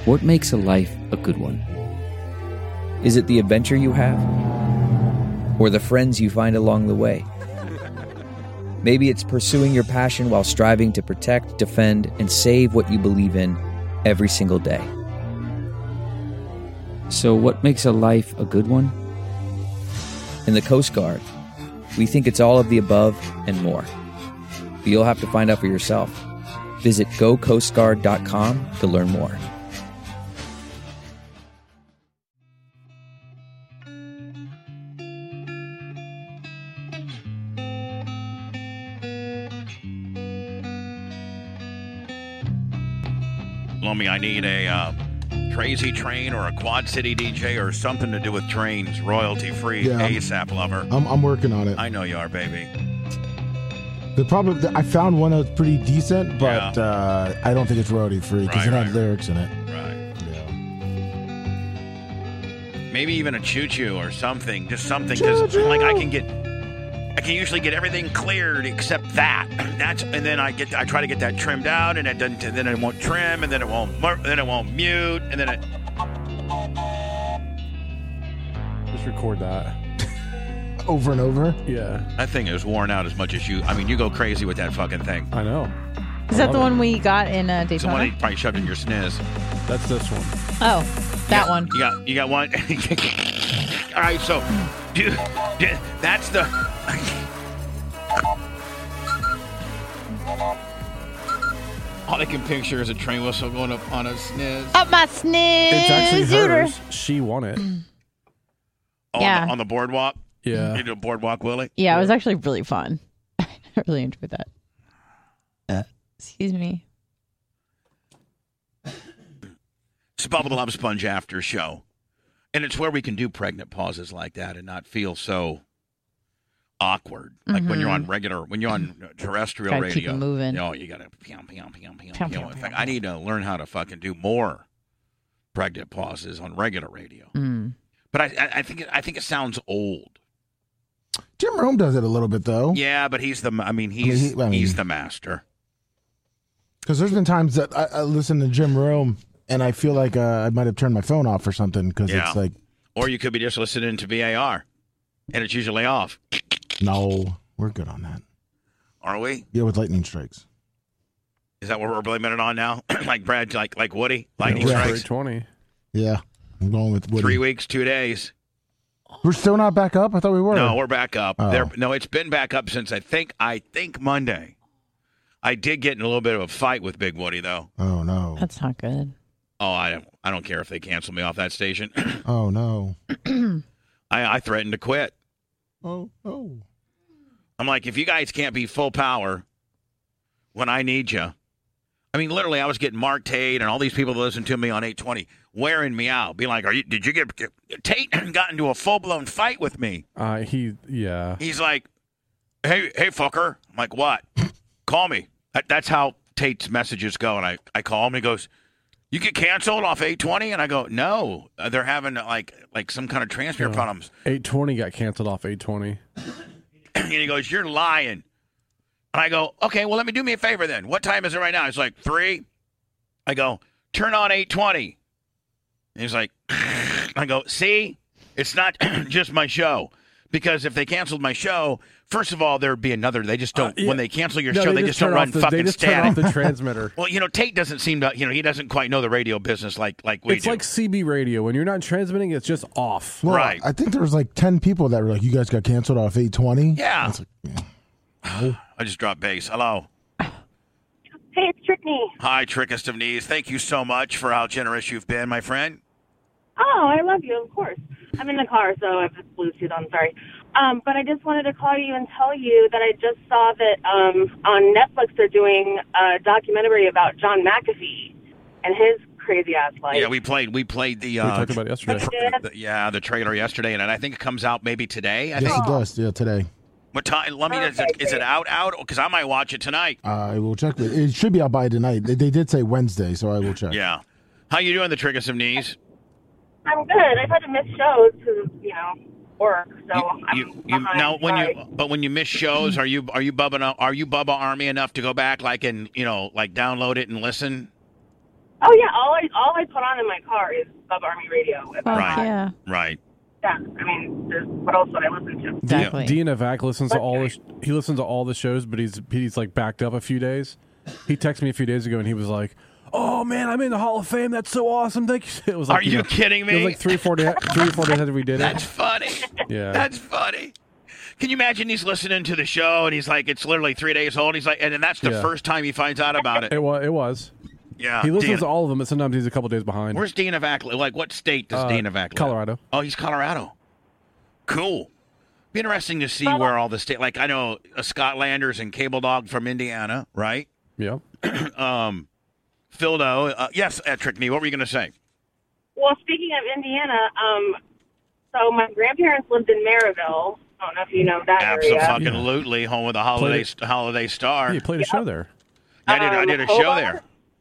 What makes a life a good one? Is it the adventure you have? Or the friends you find along the way? Maybe it's pursuing your passion while striving to protect, defend, and save what you believe in every single day. So what makes a life a good one? In the Coast Guard, we think it's all of the above and more. But you'll have to find out for yourself. Visit gocoastguard.com to learn more. Lummy, I need a crazy train or a Quad City DJ or something to do with trains, royalty-free, ASAP lover. I'm working on it. I know you are, baby. I found one that's pretty decent, but I don't think it's royalty-free because it had lyrics in it. Right. Yeah. Maybe even a choo-choo or something. Just something. Because I can usually get everything cleared except that. And then I try to get that trimmed out, and then it won't trim, and then it won't mute, and then it. Just record that. Over and over? Yeah. That thing is worn out as much as you. I mean, you go crazy with that fucking thing. I know. Is that the one we got in Daytona? It's the one you probably shoved in your sniz. That's this one. Oh, that one. You got one. All right, so, dude, that's the. All I can picture is a train whistle going up on a sniz. Up my sniz. It's actually hers. She won it. Yeah. On the boardwalk? Yeah. You do a boardwalk, Willie? Yeah, it was actually really fun. I really enjoyed that. Excuse me. It's Bubba the Love Sponge after show. And it's where we can do pregnant pauses like that and not feel so awkward. Like when you're on terrestrial Gotta radio. keep it moving. You know, you got to In fact, I need to learn how to fucking do more pregnant pauses on regular radio. But I think it sounds old. Jim Rome does it a little bit though. Yeah, but he's the master. Because there's been times that I listen to Jim Rome and I feel like I might have turned my phone off or something because it's like. Or you could be just listening to VAR, and it's usually off. No, we're good on that. Are we? Yeah, with lightning strikes. Is that what we're blaming it on now? Like Brad, like Woody, lightning strikes. 20. Yeah, I'm going with Woody. 3 weeks, 2 days. We're still not back up? I thought we were. No, we're back up. Oh. No, it's been back up since I think Monday. I did get in a little bit of a fight with Big Woody though. Oh no. That's not good. Oh, I don't care if they cancel me off that station. Oh no. I threatened to quit. Oh. I'm like, if you guys can't be full power when I need you. I mean, literally, I was getting Mark Tate and all these people that listen to me on 820 wearing me out, being like, did you get Tate got into a full-blown fight with me? He's like, hey, fucker. I'm like, what? Call me. That's how Tate's messages go. And I call him and he goes, you get canceled off 820? And I go, no, they're having like some kind of transfer problems. 820 got canceled off 820. And he goes, you're lying. And I go, okay, well, do me a favor then. What time is it right now? It's like 3. I go, turn on 820. And he's like, I go, see, it's not just my show. Because if they canceled my show, first of all, there'd be another. They just don't, when they cancel your show, they just don't run fucking static. Turn off the transmitter. Well, Tate doesn't seem to, he doesn't quite know the radio business like we do. It's like CB radio. When you're not transmitting, it's just off. Well, right. I think there was like 10 people that were like, you guys got canceled off 820? Yeah. Oh. I just dropped bass. Hello. Hey, it's Trickney. Hi, Trickest of Knees. Thank you so much for how generous you've been, my friend. Oh, I love you, of course. I'm in the car, so I have this Bluetooth on, sorry. But I just wanted to call you and tell you that I just saw that on Netflix they're doing a documentary about John McAfee and his crazy-ass life. Yeah, we played the... we talked about it yesterday. The trailer yesterday, and I think it comes out maybe today, I yes, think. it does. Yeah, today. What time? Let me. Is it out? Because I might watch it tonight. I will check. It should be out by tonight. They did say Wednesday, so I will check. Yeah. How you doing, the Trickest of Knees? I'm good. I've had to miss shows because, work. So when you miss shows, are you Bubba Army enough to go back and download it and listen? Oh yeah, all I put on in my car is Bubba Army Radio. Right. Yeah. Right. Yeah. I mean, what else would I listen to? Exactly. Dean Avac listens to he listens to all the shows, but he's like backed up a few days. He texted me a few days ago and he was like, "Oh man, I'm in the Hall of Fame. That's so awesome. Thank you." It was like, Are you kidding me? It was like 3 or 4 days after we did it. That's funny. Yeah. That's funny. Can you imagine he's listening to the show and he's like, it's literally 3 days old. He's like, and then that's the first time he finds out about it. It was. Yeah. He listens to all of them, but sometimes he's a couple days behind. Where's Dean Avac? Like, what state does Dean Avac live? Colorado. Oh, he's Colorado. Cool. Be interesting to see where all the state. Like, I know Scott Landers and Cable Dog from Indiana, right? Yeah. Phildo. Yes, Trickney, what were you going to say? Well, speaking of Indiana, so my grandparents lived in Maryville. I don't know if you know that area. Absolutely, home of the Holiday Star. Yeah, you played a show there. Yeah, I did a show there.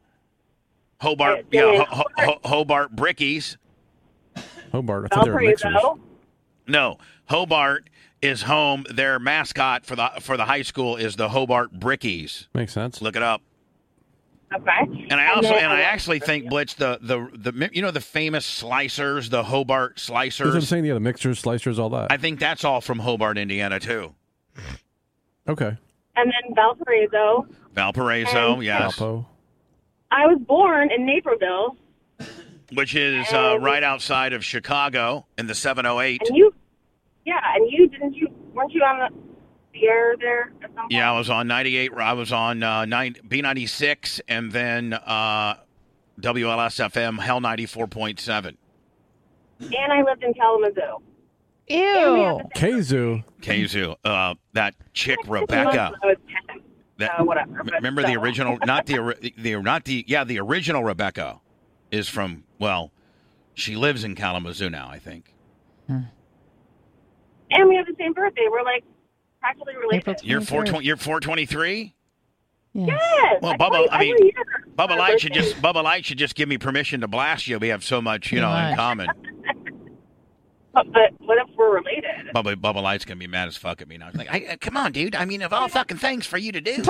Hobart, Hobart Brickies. Hobart, I thought they were mixers. No, Hobart is home. Their mascot for the high school is the Hobart Brickies. Makes sense. Look it up. Okay. And I actually think Blitz the you know the famous slicers, the Hobart slicers. That's what I'm saying. Yeah, the mixers, slicers, all that. I think that's all from Hobart, Indiana too. Okay. And then Valparaiso. Valparaiso, yes. Valpo. I was born in Naperville. Which is right outside of Chicago in the 708. And weren't you on the air there at some point? Yeah, I was on 98. I was on B96 and then WLS-FM, Hell 94.7. And I lived in Kalamazoo. Ew. Kazoo. That chick, Rebecca. I was 10. Whatever. Remember the original, the original Rebecca is from, well, she lives in Kalamazoo now, I think. And we have the same birthday. We're like practically related. You're 423? Yes. Well, Bubba Light should just give me permission to blast you. We have so much, in common. But what if we're related? Bubba Light's gonna be mad as fuck at me now. He's like, come on, dude. I mean, of all fucking things for you to do, is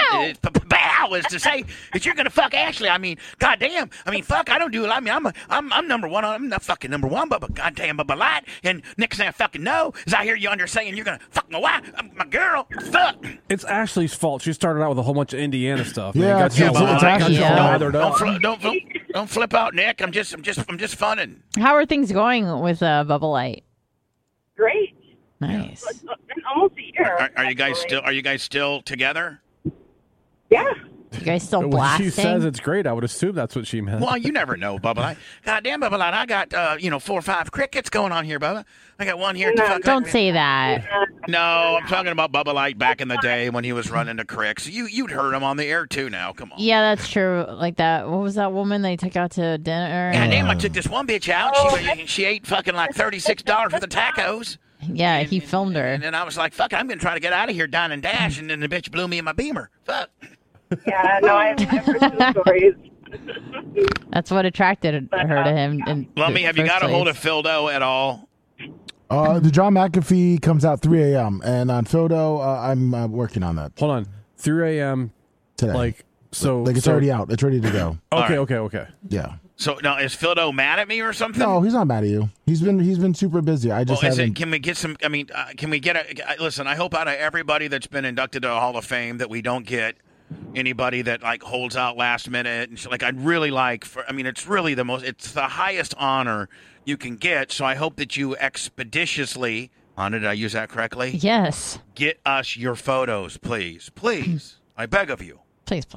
to say that you're gonna fuck Ashley. I mean, goddamn. I mean, fuck. I don't do it. I mean, I'm number one. I'm not fucking number one. But goddamn, Bubba Light. And next thing I fucking know is I hear you under saying you're gonna fuck my wife, my girl. Fuck. It's Ashley's fault. She started out with a whole bunch of Indiana stuff. Yeah, it's Ashley's fault. Don't flip out, Nick. I'm just funning. How are things going with Bubba Light? Great. Nice. It's been almost a year. Are you guys still together? Yeah. You guys still when blasting? She says it's great. I would assume that's what she meant. Well, you never know, Bubba Light. Goddamn, Bubba Light. I got 4 or 5 crickets going on here, Bubba. I got one here. Don't say that. No, I'm talking about Bubba Light back in the day when he was running the cricks. You'd heard him on the air too. Now, come on. Yeah, that's true. Like that. What was that woman they took out to dinner? Goddamn, I took this one bitch out. She ate fucking like $36 worth of tacos. Yeah, he filmed her. And then I was like, fuck, I'm going to try to get out of here, dine and dash. And then the bitch blew me in my Beamer. Fuck. Yeah, no, I've heard some stories. That's what attracted her to him. Lummy, have you got a hold of Phildo at all? The John McAfee comes out 3 a.m. And on Phildo, I'm working on that. Hold on. 3 a.m. today. It's already out. It's ready to go. Okay. Yeah. So now is Phildo mad at me or something? No, he's not mad at you. He's been super busy. I just haven't. Can we get some? I mean, can we get listen? I hope out of everybody that's been inducted to the Hall of Fame that we don't get anybody that like holds out last minute and like I'd really like. It's really it's the highest honor you can get. So I hope that you expeditiously. Anna, did I use that correctly? Yes. Get us your photos, please. I beg of you. Please.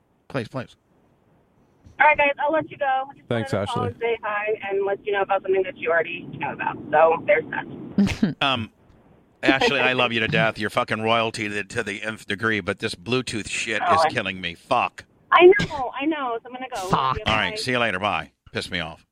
All right, guys, I'll let you go. Thanks, Ashley. Say hi and let you know about something that you already know about. So there's that. Ashley, I love you to death. You're fucking royalty to the nth degree, but this Bluetooth shit is killing me. Fuck. I know. So I'm going to go. Fuck. All right, see you later. Bye. Piss me off.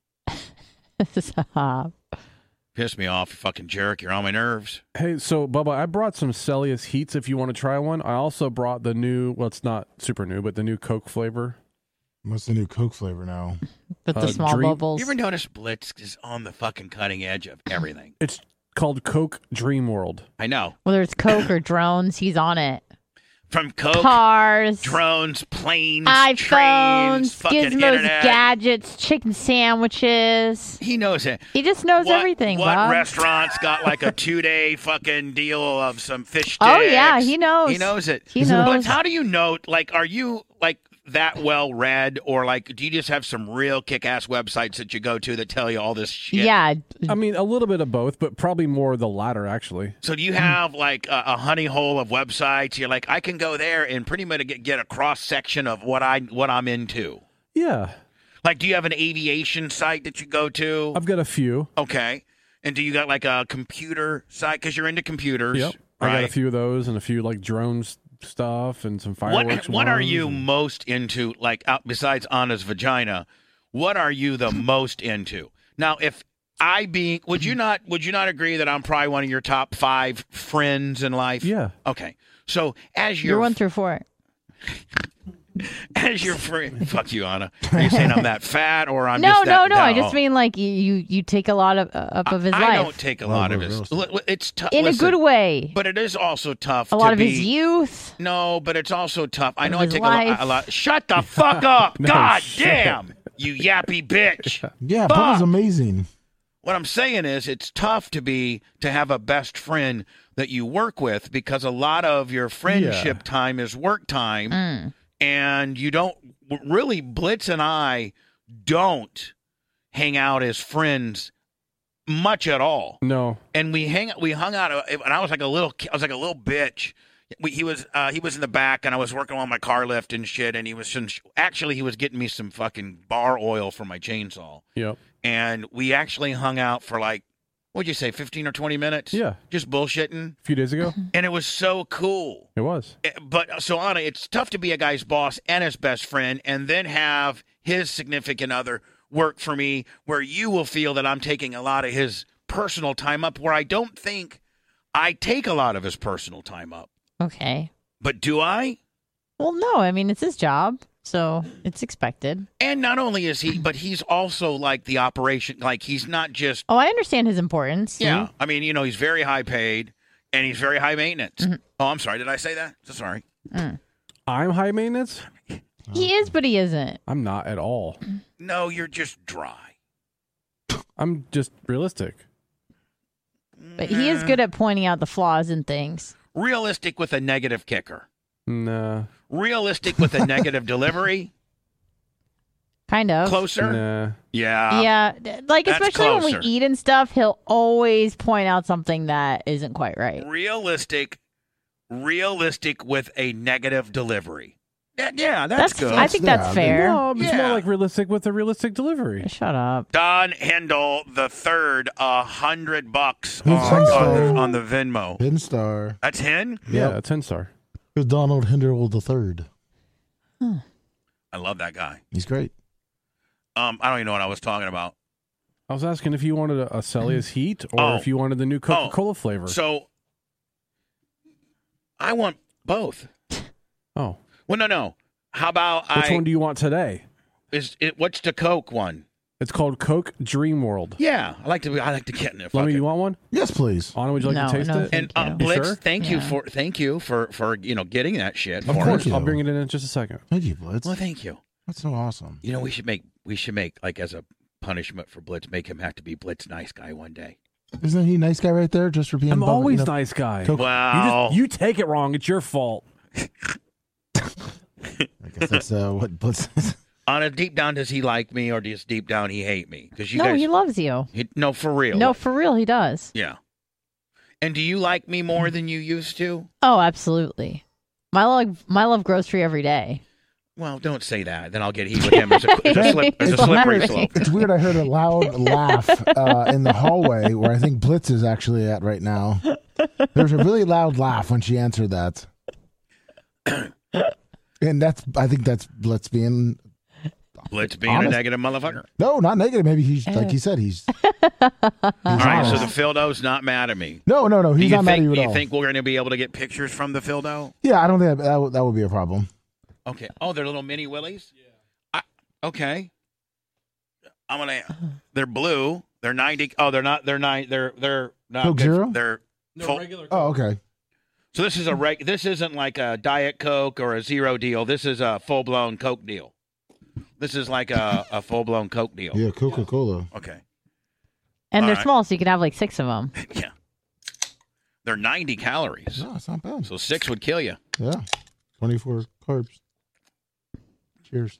Piss me off, you fucking jerk. You're on my nerves. Hey, so, Bubba, I brought some Celius Heats if you want to try one. I also brought the new, well, it's not super new, but the new Coke flavor. What's the new Coke flavor now? With the small bubbles. You ever notice Blitz is on the fucking cutting edge of everything? It's called Coke Dream World. I know. Whether it's Coke or drones, he's on it. From Coke, cars, drones, planes, iPhones, trains, fucking gizmos, internet. gadgets, chicken sandwiches. He knows it. He just knows everything, What Bob. restaurant's got like a 2-day fucking deal of some fish sticks? Oh, yeah, he knows. He knows it. He knows. But how do you know, like, are you, like, that well read, or, like, do you just have some real kick-ass websites that you go to that tell you all this shit? Yeah. I mean, a little bit of both, but probably more the latter, actually. So do you have, like, a honey hole of websites? You're like, I can go there and pretty much get a cross-section of what I'm into. Yeah. Like, do you have an aviation site that you go to? I've got a few. Okay. And do you got, like, a computer site? Because you're into computers. Yep. Right? I got a few of those and a few, like, drones stuff and some fireworks. What are ones you and- most into, like, besides Anna's vagina, what are you the most into? Now, if would you not agree that I'm probably one of your top 5 friends in life? Yeah. Okay. So as You're your 1 through 4. as your friend, fuck you, Anna. Are you saying I'm that fat, or I'm No. just that? I just mean like you take a lot of his life. I don't take a lot of his. It's tough in a good way. but it is also tough. A lot of his youth. No, but it's also tough. I know I his take life. a lot. Shut the fuck up! No, God shit. damn, you yappy bitch. Yeah, Fuck. Bubba's amazing. What I'm saying is, it's tough to have a best friend that you work with, because a lot of your friendship time is work time, and you don't really. Blitz and I don't hang out as friends much at all. No. And we hung out, and I was like a little bitch. He was in the back, and I was working on my car lift and shit, and he was getting me some fucking bar oil for my chainsaw. Yep. And we actually hung out for, like, what'd you say, 15 or 20 minutes? Yeah. Just bullshitting. A few days ago. And it was so cool. It was. But, so, Anna, it's tough to be a guy's boss and his best friend, and then have his significant other work for me, where you will feel that I'm taking a lot of his personal time up, where I don't think I take a lot of his personal time up. Okay. But do I? Well, no. I mean, it's his job, so it's expected. And not only is he, but he's also like the operation. Like, he's not just. Oh, I understand his importance. Yeah. I mean, he's very high paid, and he's very high maintenance. Oh, I'm sorry. Did I say that? So sorry. I'm high maintenance? He is, but he isn't. I'm not at all. No, you're just dry. I'm just realistic. But he is good at pointing out the flaws in things. Realistic with a negative kicker. Nah. Realistic with a negative delivery. Kind of. Closer. Nah. Yeah. Yeah. Like, That's especially when closer. we eat and stuff, he'll always point out something that isn't quite right. Realistic with a negative delivery. Yeah, that's good. I think that's Yeah, fair. No, it's Yeah. more like realistic with a realistic delivery. Shut up. Don Hendel the third, $100 Who's on the Venmo. Pin star. That's him. Yeah, a 10-star. It's Donald Hinderl III. I love that guy. He's great. I don't even know what I was talking about. I was asking if you wanted a Celia's Heat or if you wanted the new Coca-Cola flavor. So I want both. Oh. Well, no. How about Which one do you want today? What's the Coke one? It's called Coke Dream World. Yeah, I like to get in there. Let me. You want one? Yes, please. Anna, would you like No, to taste no, it? thank And you. Blitz, sure? thank you for getting that shit. Of for course us. you I'll do. bring it in just a second. Thank you, Blitz. Well, thank you. That's so awesome. We should make like, as a punishment for Blitz, make him have to be Blitz nice guy one day. Isn't he a nice guy right there just for being I'm above, always you know? nice guy. Coke- Wow. You take it wrong. It's your fault. I guess that's what Blitz is. On a deep down, does he like me, or does deep down he hate me? Because No, he loves you. no, for real. No, for real, he does. Yeah. And do you like me more than you used to? Oh, absolutely. My love grows for you every day. Well, don't say that. Then I'll get heat with him as a slippery It's slope. It's weird. I heard a loud laugh in the hallway where I think Blitz is actually at right now. There was a really loud laugh when she answered that. And I think that's Blitz being Blitz being honest. a negative motherfucker. No, not negative. Maybe he's like he said. He's All right, so honest. the Phildo's not mad at me. No. Do He's you not mad at think? you at Do you all. think we're going to be able to get pictures from the Phildo? Yeah, I don't think that would be a problem. Okay. Oh, they're little mini willies. Yeah. Okay. I'm gonna. They're blue. They're 90. Oh, they're not. They're 9. They're not. Coke Zero? They're full. regular. Oh, okay. So this is this isn't like a Diet Coke or a Zero deal. This is a full-blown Coke deal. This is like a full-blown Coke deal. Yeah, Coca-Cola. Okay. And All they're right. small, so you could have like 6 of them. Yeah. They're 90 calories. No, it's not bad. So 6 would kill you. Yeah, 24 carbs. Cheers.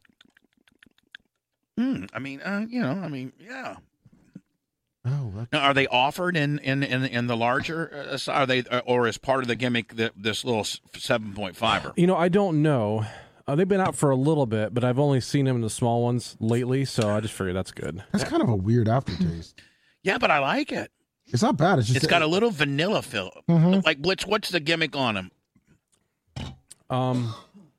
I mean, yeah. Oh, that's... Now, are they offered in the larger? Are they, or is part of the gimmick this little 7.5er? You know, I don't know. They've been out for a little bit, but I've only seen them in the small ones lately, so I just figured that's good. That's kind of a weird aftertaste. Yeah, but I like it. It's not bad. It's just It's got a little vanilla feel. Like Blitz, what's the gimmick on them?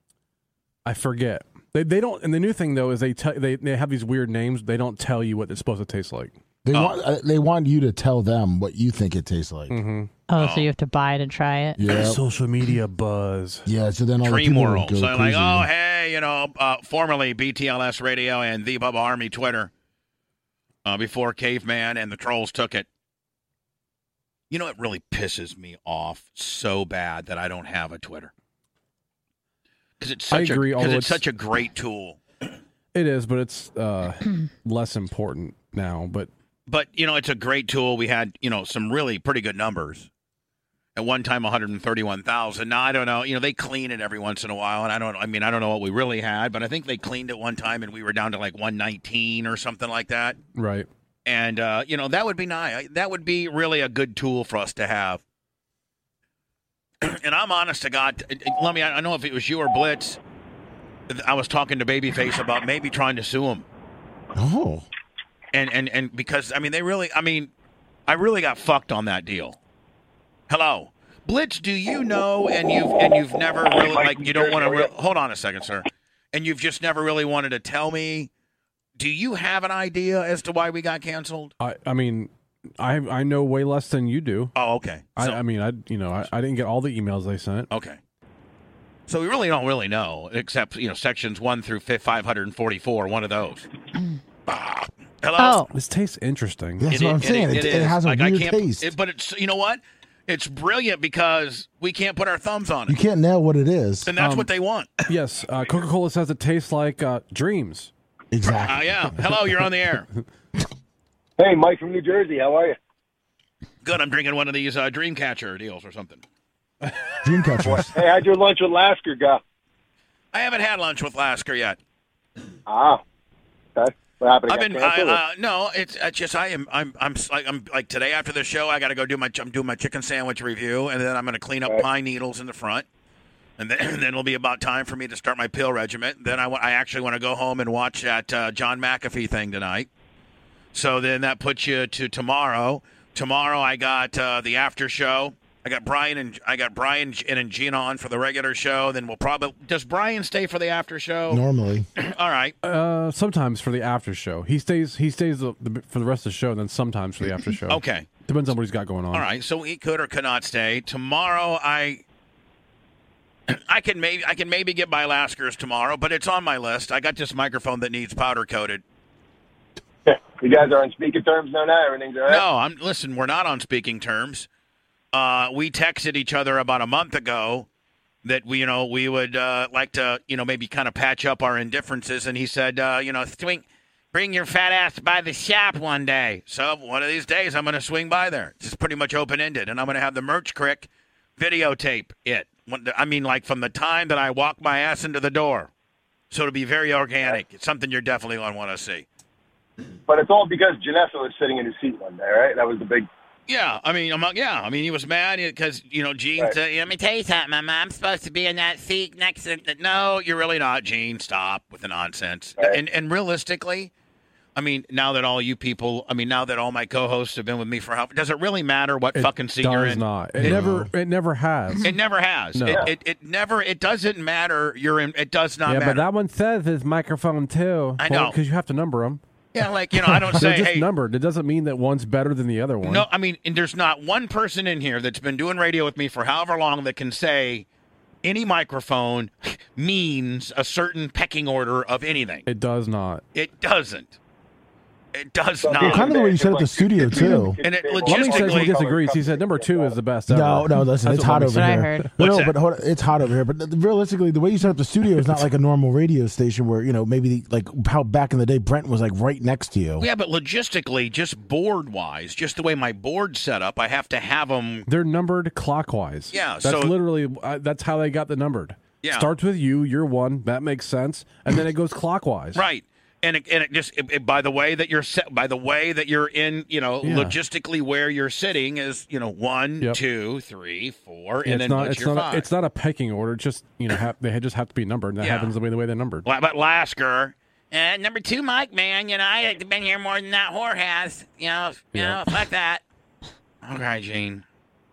I forget. They don't. And the new thing though is they have these weird names. They don't tell you what it's supposed to taste like. They want you to tell them what you think it tastes like. Mm-hmm. So you have to buy it and try it? Yeah. Social media buzz. Yeah, so then all Dream the people World. will go So crazy. like, oh hey, formerly BTLS Radio and the Bubba Army Twitter, before Caveman and the Trolls took it. You know, it really pisses me off so bad that I don't have a Twitter. Because it's such a great tool. It is, but it's less important now. But it's a great tool. We had some really pretty good numbers. At one time, 131,000. Now I don't know. They clean it every once in a while, and I don't know what we really had, but I think they cleaned it one time, and we were down to like 119 or something like that. Right. And that would be nice. That would be really a good tool for us to have. And I'm honest to God, let me. I know if it was you or Blitz, I was talking to Babyface about maybe trying to sue him. Oh. And because I really got fucked on that deal. Hello, Blitz. Do you know? And you've never really you don't want to. Hold on a second, sir. And you've just never really wanted to tell me. Do you have an idea as to why we got canceled? I know way less than you do. Oh, okay. I didn't get all the emails they sent. Okay. So we really don't really know, except sections 1 through 544. One of those. Hello. Oh, This tastes interesting. That's what I'm saying. It has a weird taste. But it's you know what? It's brilliant because we can't put our thumbs on You it, can't nail what it is. and that's what they want. Yes, Coca-Cola says it tastes like dreams. Exactly. Yeah. Hello, you're on the air. Hey, Mike from New Jersey. How are you? Good. I'm drinking one of these Dreamcatcher deals or something. Dreamcatchers. Hey, how'd your lunch with Lasker go? I haven't had lunch with Lasker yet. Ah, okay. What happened? I've been no. It's just I'm like today after the show I got to go I'm doing my chicken sandwich review, and then I'm going to clean up pine needles in the front, and then it'll be about time for me to start my pill regimen. Then I actually want to go home and watch that John McAfee thing tonight. So then that puts you to tomorrow. Tomorrow I got the after show. I got Brian and Gina on for the regular show. Then does Brian stay for the after show? Normally. All right. Sometimes for the after show. He stays for the rest of the show, and then sometimes for the after show. Okay. Depends on what he's got going on. All right. So he could or could not stay. Tomorrow I can maybe get by Lasker's tomorrow, but it's on my list. I got this microphone that needs powder coated. You guys are on speaking terms now. Everything's all right? No, listen, we're not on speaking terms. We texted each other about a month ago that we would like to, maybe kind of patch up our indifferences. And he said, bring your fat ass by the shop one day. So one of these days I'm going to swing by there. It's just pretty much open-ended. And I'm going to have the Merch Crick videotape it. Like from the time that I walk my ass into the door. So it'll be very organic. It's something you're definitely going to want to see. But it's all because Janessa was sitting in his seat one day, right? That was the big... Yeah, he was mad because, Gene said, let me tell you something, I'm supposed to be in that seat next to... No, you're really not, Gene. Stop with the nonsense. Right. And realistically, now that all you people, now that all my co-hosts have been with me for how... Does it really matter what fucking seat you're in? It does not. It never has. It never has. No. It doesn't matter. You're in... It does not matter. Yeah, but that one says it's microphone too. I know. Because you have to number them. Yeah, I don't say, They're just hey... numbered. It doesn't mean that one's better than the other one. No, and there's not one person in here that's been doing radio with me for however long that can say any microphone means a certain pecking order of anything. It does not. It doesn't. It does So, not. Well, kind of the way you set up the studio, too. And it Lummy says he logistically- disagrees. He said number 2 is the best ever. No, listen, That's it's what hot Lummi over said. what I here. heard. What's No, that? but hold on, it's hot over here. But realistically, the way you set up the studio is not like a normal radio station where, maybe like how back in the day Brent was like right next to you. Yeah, but logistically, just board-wise, just the way my board's set up, I have to have them. They're numbered clockwise. Yeah, That's so- literally, that's how they got the numbered. Yeah. Starts with you, you're 1, that makes sense, and then it goes clockwise. Right. And it just by the way that you're set, by the way that you're in, logistically where you're sitting is 1, Yep. 2, 3, 4, Yeah, and then what's your 5? It's not a pecking order. It's just they just have to be numbered. And that Yeah. happens the way they're numbered. But Lasker, number 2, Mike, man, I've been here more than that whore has. Fuck that. Okay, Gene.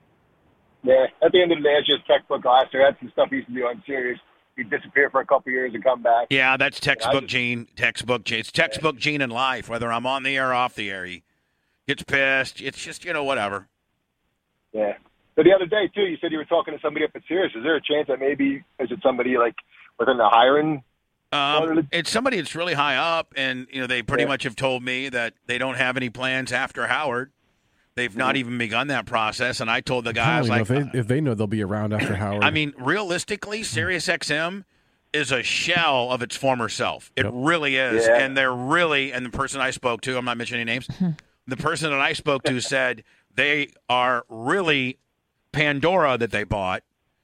Yeah, at the end of the day, it's just textbook Laster. That's the stuff he used to do on Sirius. He'd disappear for a couple years and come back. Yeah, that's textbook just- Gene. Textbook Gene. It's textbook Gene in life, whether I'm on the air or off the air. He gets pissed. It's just, whatever. Yeah. So the other day, too, you said you were talking to somebody up at Sirius. Is there a chance that maybe, is it somebody like within the hiring? It's somebody that's really high up, and they pretty much have told me that they don't have any plans after Howard. They've not even begun that process, and I told the I guys, don't like, know if they know they'll be around after Howard. I mean, realistically, SiriusXM is a shell of its former self. It really is, Yeah. and and the person I spoke to, I'm not mentioning names, the person that I spoke to said they are really, Pandora that they bought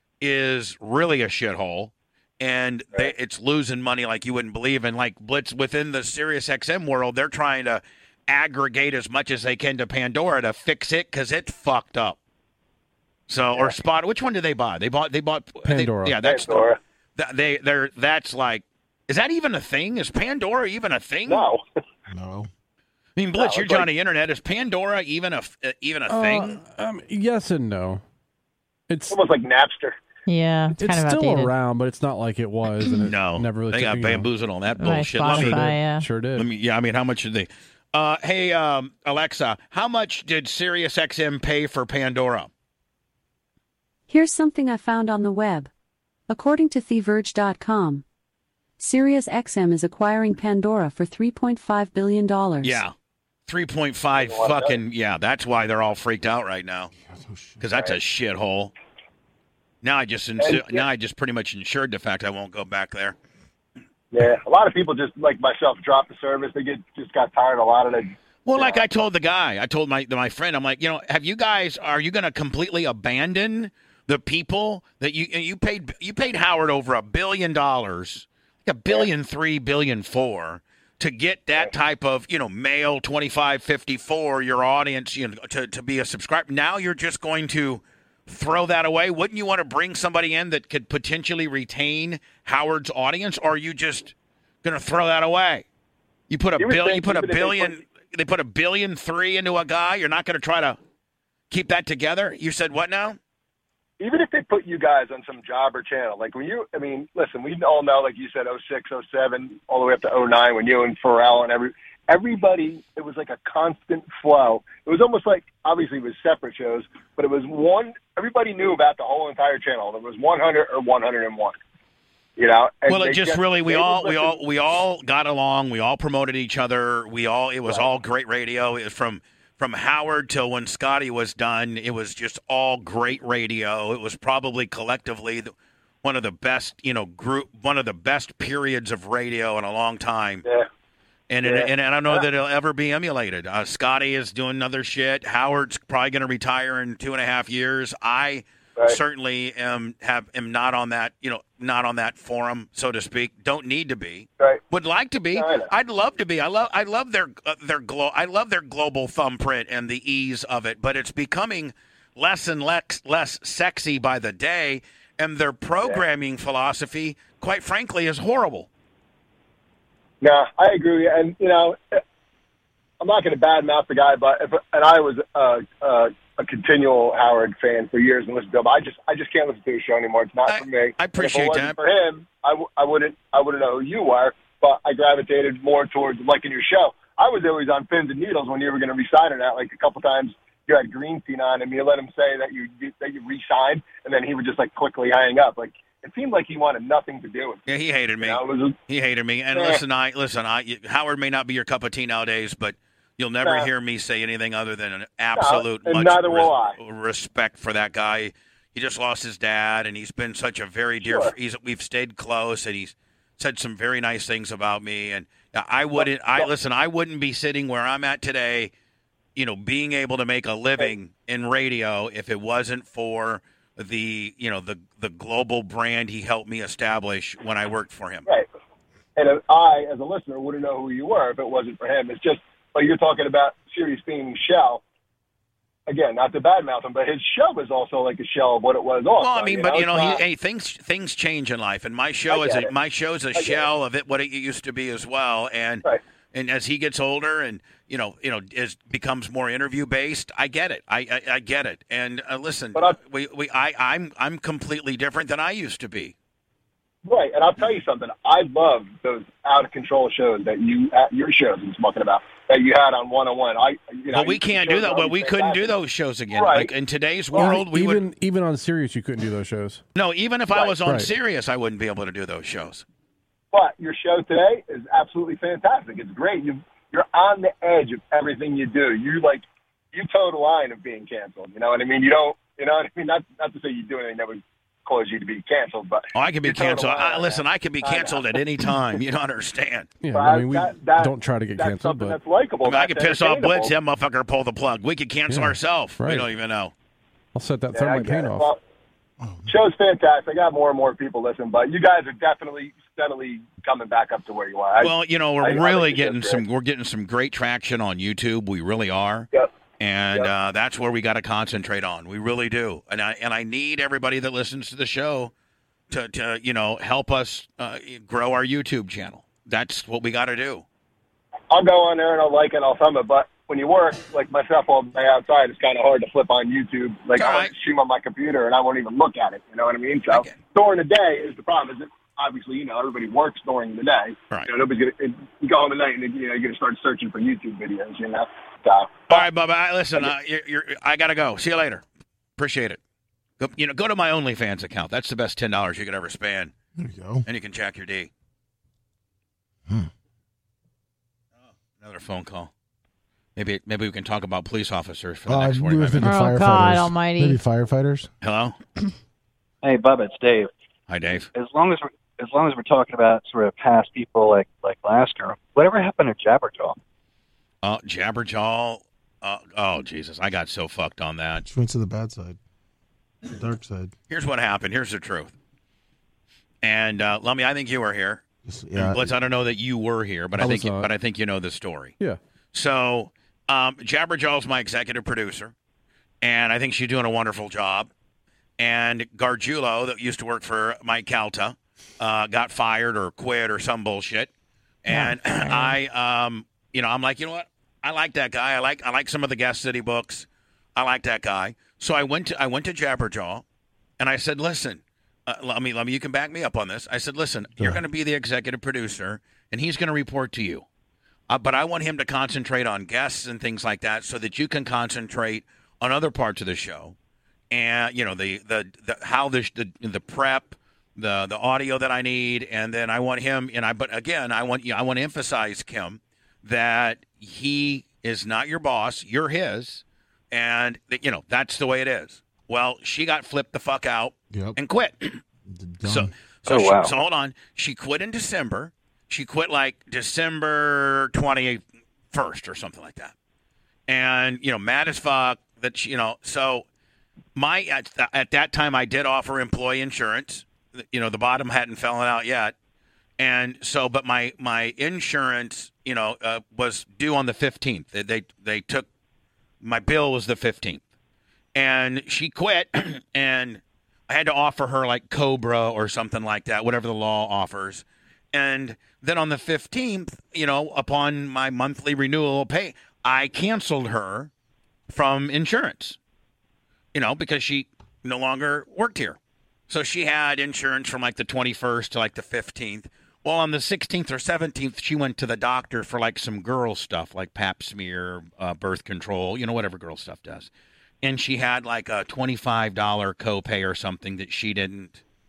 is really a shithole. And it's losing money like you wouldn't believe. And like Blitz within the SiriusXM world, they're trying to aggregate as much as they can to Pandora to fix it because it's fucked up. So or Spot, which one did they buy? They bought Pandora. Yeah, that's Pandora. that's like, is that even a thing? Is Pandora even a thing? No. No. I mean, Blitz, No, you're it's like- Johnny Internet. Is Pandora even a thing? Yes and no. It's Almost like Napster. Yeah, it's kind of still outdated. around, but it's not like it was. And it No, never really they got bamboozled on that By bullshit. Spotify, Let me- yeah. Sure did. I mean, how much did they? Hey, Alexa, how much did SiriusXM pay for Pandora? Here's something I found on the web. According to TheVerge.com, SiriusXM is acquiring Pandora for $3.5 billion. Yeah, 3.5 fucking yeah. That's why they're all freaked out right now because that's a shithole. Now I just pretty much insured the fact I won't go back there. Yeah. A lot of people just, like myself, drop the service. They just got tired of a lot of it. Well, like I told the guy, I told my friend, I'm like, are you going to completely abandon the people that you paid Howard over $1 billion, like $1.3 billion, $1.4 billion to get that type of, male 25, 54, your audience, to be a subscriber. Now you're just going to throw that away. Wouldn't you want to bring somebody in that could potentially retain Howard's audience, or are you just going to throw that away? You put You would think they put even $1.3 billion into a guy. You're not going to try to keep that together. You said what now? Even if they put you guys on some jobber channel, like listen, we all know, like you said, 06, 07, all the way up to 09, when you and Pharrell and everybody, it was like a constant flow. It was almost like, obviously it was separate shows, but it was everybody knew about the whole entire channel. There was 100 or 101. And Well, it just really we all got along. We all promoted each other. It was all great radio. It was from Howard till when Scotty was done. It was just all great radio. It was probably collectively one of the best, one of the best periods of radio in a long time. Yeah. And I don't know that it'll ever be emulated. Scotty is doing other shit. Howard's probably going to retire in 2.5 years. I certainly am not on that, not on that forum, so to speak. Don't need to be. Right. Would like to be. I'd love to be. I love their global thumbprint and the ease of it. But it's becoming less and less sexy by the day, and their programming philosophy, quite frankly, is horrible. No, I agree with you. And, I'm not going to badmouth the guy, but I was a continual Howard fan for years and listened to him. I just can't listen to his show anymore. It's not for me. I appreciate if it wasn't that. For him, I wouldn't know who you were, but I gravitated more towards liking your show. I was always on pins and needles when you were going to re-sign or not. Like a couple times you had Greenstein on and you let him say that you re-signed, and then he would just like quickly hang up. Like, it seemed like he wanted nothing to do with it. Yeah, he hated me. You know, it was He hated me. And Howard may not be your cup of tea nowadays, but you'll never hear me say anything other than an absolute and neither will I. respect for that guy. He just lost his dad, and he's been such a very dear. Sure. We've stayed close, and he's said some very nice things about me. And I wouldn't be sitting where I'm at today, you know, being able to make a living in radio if it wasn't for the global brand he helped me establish when I worked for him. Right. And if I, as a listener, wouldn't know who you were if it wasn't for him. It's just like you're talking about Sirius being shell. Again, not to badmouth him, but his show was also like a shell of what it was also. Well, I mean, things change in life, and my show is a shell of it what it used to be as well. And and as he gets older and becomes more interview based, I get it. I get it. And listen, but I'm completely different than I used to be. Right, and I'll tell you something. I love those out of control shows that your shows I'm talking about that you had on 101. But we can't do that. But we couldn't do those shows again. Right. Like in today's world, even on Sirius you couldn't do those shows. No, even if I was on Sirius, I wouldn't be able to do those shows. But your show today is absolutely fantastic. It's great. You're on the edge of everything you do. You toe the line of being canceled. You know what I mean? You don't. You know what I mean? Not to say you do anything that would cause you to be canceled, but I can be canceled. I can be canceled at any time. You don't understand. Yeah, I mean, we don't try to get that's canceled, but that's likable. I can piss off Blitz. That motherfucker pull the plug. We could cancel ourselves. Right. We don't even know. I'll set that thermite paint off. Well, show's fantastic. I got more and more people listening, but you guys are definitely steadily coming back up to where you are. We're getting some great traction on YouTube. We really are. Yep. And that's where we got to concentrate on. We really do. And I need everybody that listens to the show to help us grow our YouTube channel. That's what we got to do. I'll go on there and I'll like it, I'll thumb it, but when you work like myself all day outside, it's kind of hard to flip on YouTube. Like I stream on my computer and I won't even look at it. You know what I mean? So during the day is the problem. Is it? Obviously, everybody works during the day. Right. Nobody's gonna you go home at night and you're gonna start searching for YouTube videos. So, all right, Bubba. Listen, I gotta go. See you later. Appreciate it. Go to my OnlyFans account. That's the best $10 you could ever spend. There you go. And you can check your D. Another phone call. Maybe we can talk about police officers for the next 45 minutes. Oh, God almighty. Maybe firefighters. Hello? Hey, Bubba, it's Dave. Hi, Dave. As long as we're talking about sort of past people like Lasker, whatever happened to Jabberjaw? Jabberjaw. Oh, Jesus. I got so fucked on that. She went to the bad side. The dark side. Here's what happened. Here's the truth. And, Lummy, I think you were here. Yeah. Blitz, I don't know that you were here, but I think you know the story. Yeah. So, Jabberjaw's my executive producer, and I think she's doing a wonderful job. And Gargiulo, that used to work for Mike Calta, got fired or quit or some bullshit. And I'm like, you know what? I like that guy. I like some of the guests that he books. I like that guy. So I went to Jabberjaw, and I said, listen, let me, you can back me up on this. I said, listen, you're going to be the executive producer, and he's going to report to you. But I want him to concentrate on guests and things like that so that you can concentrate on other parts of the show. And, the prep, the audio that I need. And then I want him, I want to emphasize, Kim, that he is not your boss. You're his. And, that's the way it is. Well, she got flipped the fuck out and quit. So hold on. She quit in December. She quit like December 21st or something like that. And, mad as fuck that so at that time I did offer employee insurance. The bottom hadn't fallen out yet. And so, but my insurance, was due on the 15th. They took, my bill was the 15th. And she quit, and I had to offer her like COBRA or something like that, whatever the law offers. And then on the 15th, upon my monthly renewal pay, I canceled her from insurance, because she no longer worked here. So she had insurance from like the 21st to like the 15th. Well, on the 16th or 17th, she went to the doctor for like some girl stuff, like pap smear, birth control, whatever girl stuff does. And she had like a $25 copay or something that she didn't.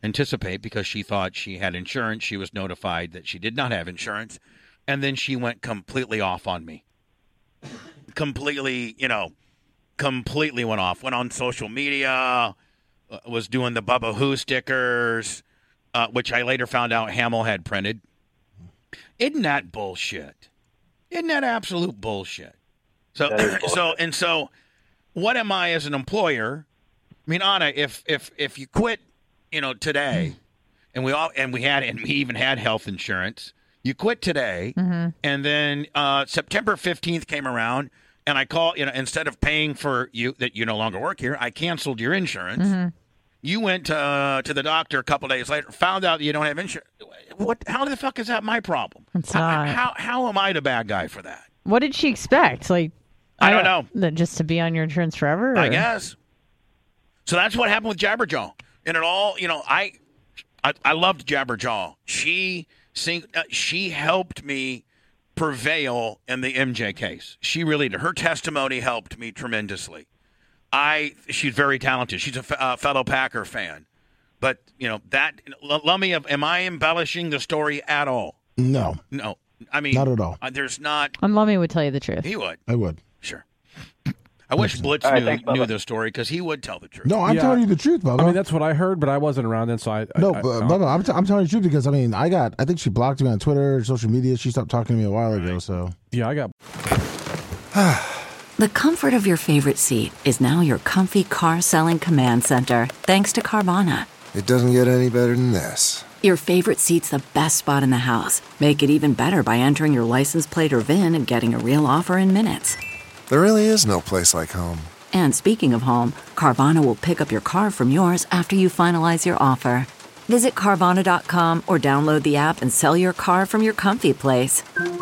anticipate because she thought she had insurance. She was notified that she did not have insurance. And then she went completely off on me. Completely went off. Went on social media, was doing the Bubba Who stickers, which I later found out Hamill had printed. Isn't that bullshit? Isn't that absolute bullshit? So, what am I as an employer? I mean, Anna, if you quit, today, and we even had health insurance. You quit today, and then September 15th came around, and I call, instead of paying for you that you no longer work here, I canceled your insurance. You went to the doctor a couple days later, found out that you don't have insurance. How the fuck is that my problem? It's not. How am I the bad guy for that? What did she expect? Like, I don't know. Just to be on your insurance forever? Or? I guess. So that's what happened with Jabberjaw. And it all, I loved Jabberjaw. She helped me prevail in the MJ case. She really did. Her testimony helped me tremendously. She's very talented. She's a fellow Packer fan. But, Lummy, am I embellishing the story at all? No. No. I mean, not at all. There's not. And Lummy would tell you the truth. He would. I would. Sure. I wish Blitz knew the story because he would tell the truth. No, I'm telling you the truth, Bubba. I mean, that's what I heard, but I wasn't around then, so Bubba, I'm telling you the truth because, I think she blocked me on Twitter, social media. She stopped talking to me a while ago, so. Yeah, I got. The comfort of your favorite seat is now your comfy car selling command center, thanks to Carvana. It doesn't get any better than this. Your favorite seat's the best spot in the house. Make it even better by entering your license plate or VIN and getting a real offer in minutes. There really is no place like home. And speaking of home, Carvana will pick up your car from yours after you finalize your offer. Visit Carvana.com or download the app and sell your car from your comfy place.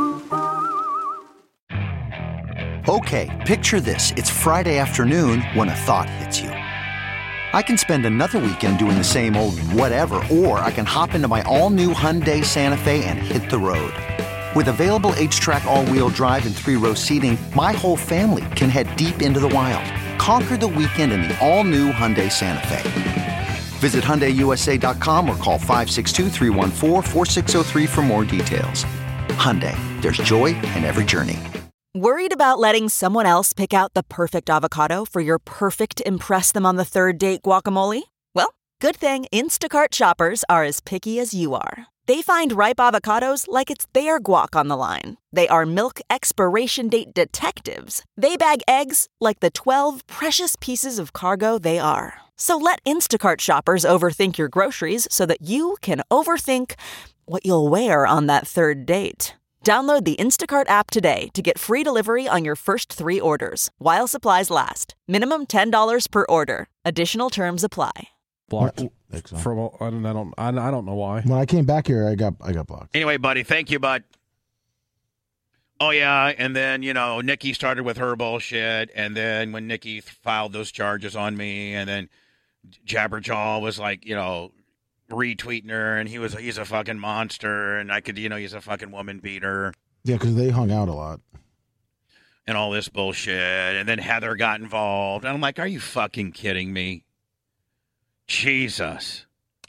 Okay, picture this. It's Friday afternoon when a thought hits you. I can spend another weekend doing the same old whatever, or I can hop into my all-new Hyundai Santa Fe and hit the road. With available H-Track all-wheel drive and 3-row seating, my whole family can head deep into the wild. Conquer the weekend in the all-new Hyundai Santa Fe. Visit HyundaiUSA.com or call 562-314-4603 for more details. Hyundai, there's joy in every journey. Worried about letting someone else pick out the perfect avocado for your perfect impress-them-on-the-third-date guacamole? Well, good thing Instacart shoppers are as picky as you are. They find ripe avocados like it's their guac on the line. They are milk expiration date detectives. They bag eggs like the 12 precious pieces of cargo they are. So let Instacart shoppers overthink your groceries so that you can overthink what you'll wear on that third date. Download the Instacart app today to get free delivery on your first 3 orders, while supplies last. Minimum $10 per order. Additional terms apply. Blocked. I don't know why. When I came back here, I got blocked. Anyway, buddy, thank you, bud. Oh, yeah, and then, Nikki started with her bullshit, and then when Nikki filed those charges on me, and then Jabberjaw was like, retweeting her, and he's a fucking monster, and I could, he's a fucking woman beater. Yeah, because they hung out a lot. And all this bullshit, and then Heather got involved, and I'm like, are you fucking kidding me? Jesus.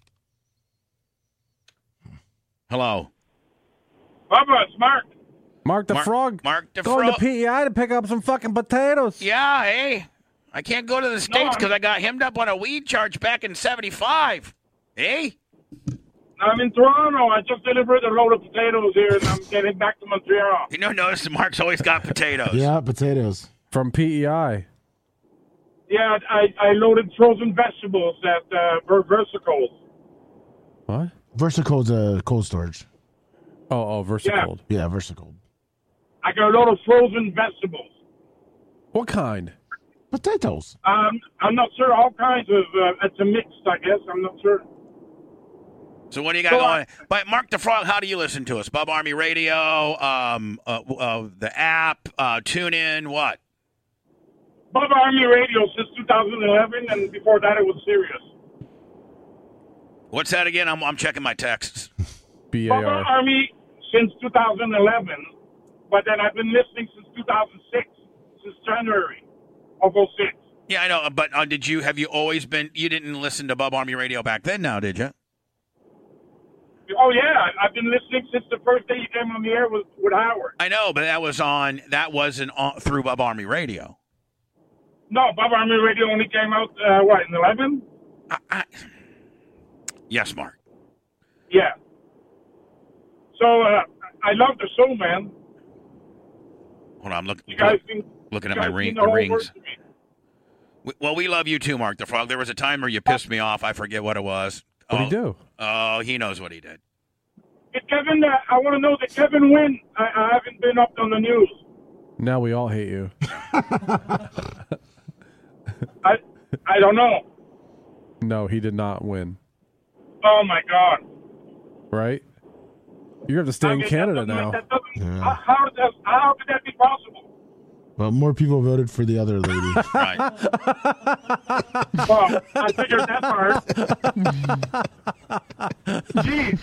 Hello. Bubba, it's Mark. Mark the Frog. Mark the Going Frog. to PEI to pick up some fucking potatoes. Yeah, hey. I can't go to the States because I got hemmed up on a weed charge back in 75. Hey? I'm in Toronto. I just delivered a load of potatoes here, and I'm getting back to Montreal. Notice Mark's always got potatoes. Yeah, potatoes. From PEI. Yeah, I loaded frozen vegetables at Versicold. What? Versicold's a cold storage. Oh, Versicold. Yeah, Versicold. I got a load of frozen vegetables. What kind? Potatoes. I'm not sure. All kinds of. It's a mix, I guess. I'm not sure. So what do you got going? But Mark the Frog, how do you listen to us? Bub Army Radio, the app, TuneIn, what? Bub Army Radio since 2011, and before that it was Sirius. What's that again? I'm checking my texts. Bub Army since 2011, but then I've been listening since 2006, since January of 06. Yeah, I know, but have you always been? You didn't listen to Bub Army Radio back then, now, did you? Oh, yeah. I've been listening since the first day you came on the air with Howard. I know, but that wasn't on, through Bub Army Radio. No, Bub Army Radio only came out, in 11? Yes, Mark. Yeah. So, I love the show, man. Hold on, I'm You guys think- looking you at my guys mean the whole rings. world to me. Well, we love you too, Mark the Frog. There was a time where you pissed me off. I forget what it was. What'd he do? Oh, he knows what he did. Did Kevin, I want to know, did Kevin win? I haven't been up on the news. Now we all hate you. I don't know. No, he did not win. Oh, my God. Right? You have to stay in Canada now. How could that be possible? Well, more people voted for the other lady. Right. Well, I figured that part. Jeez.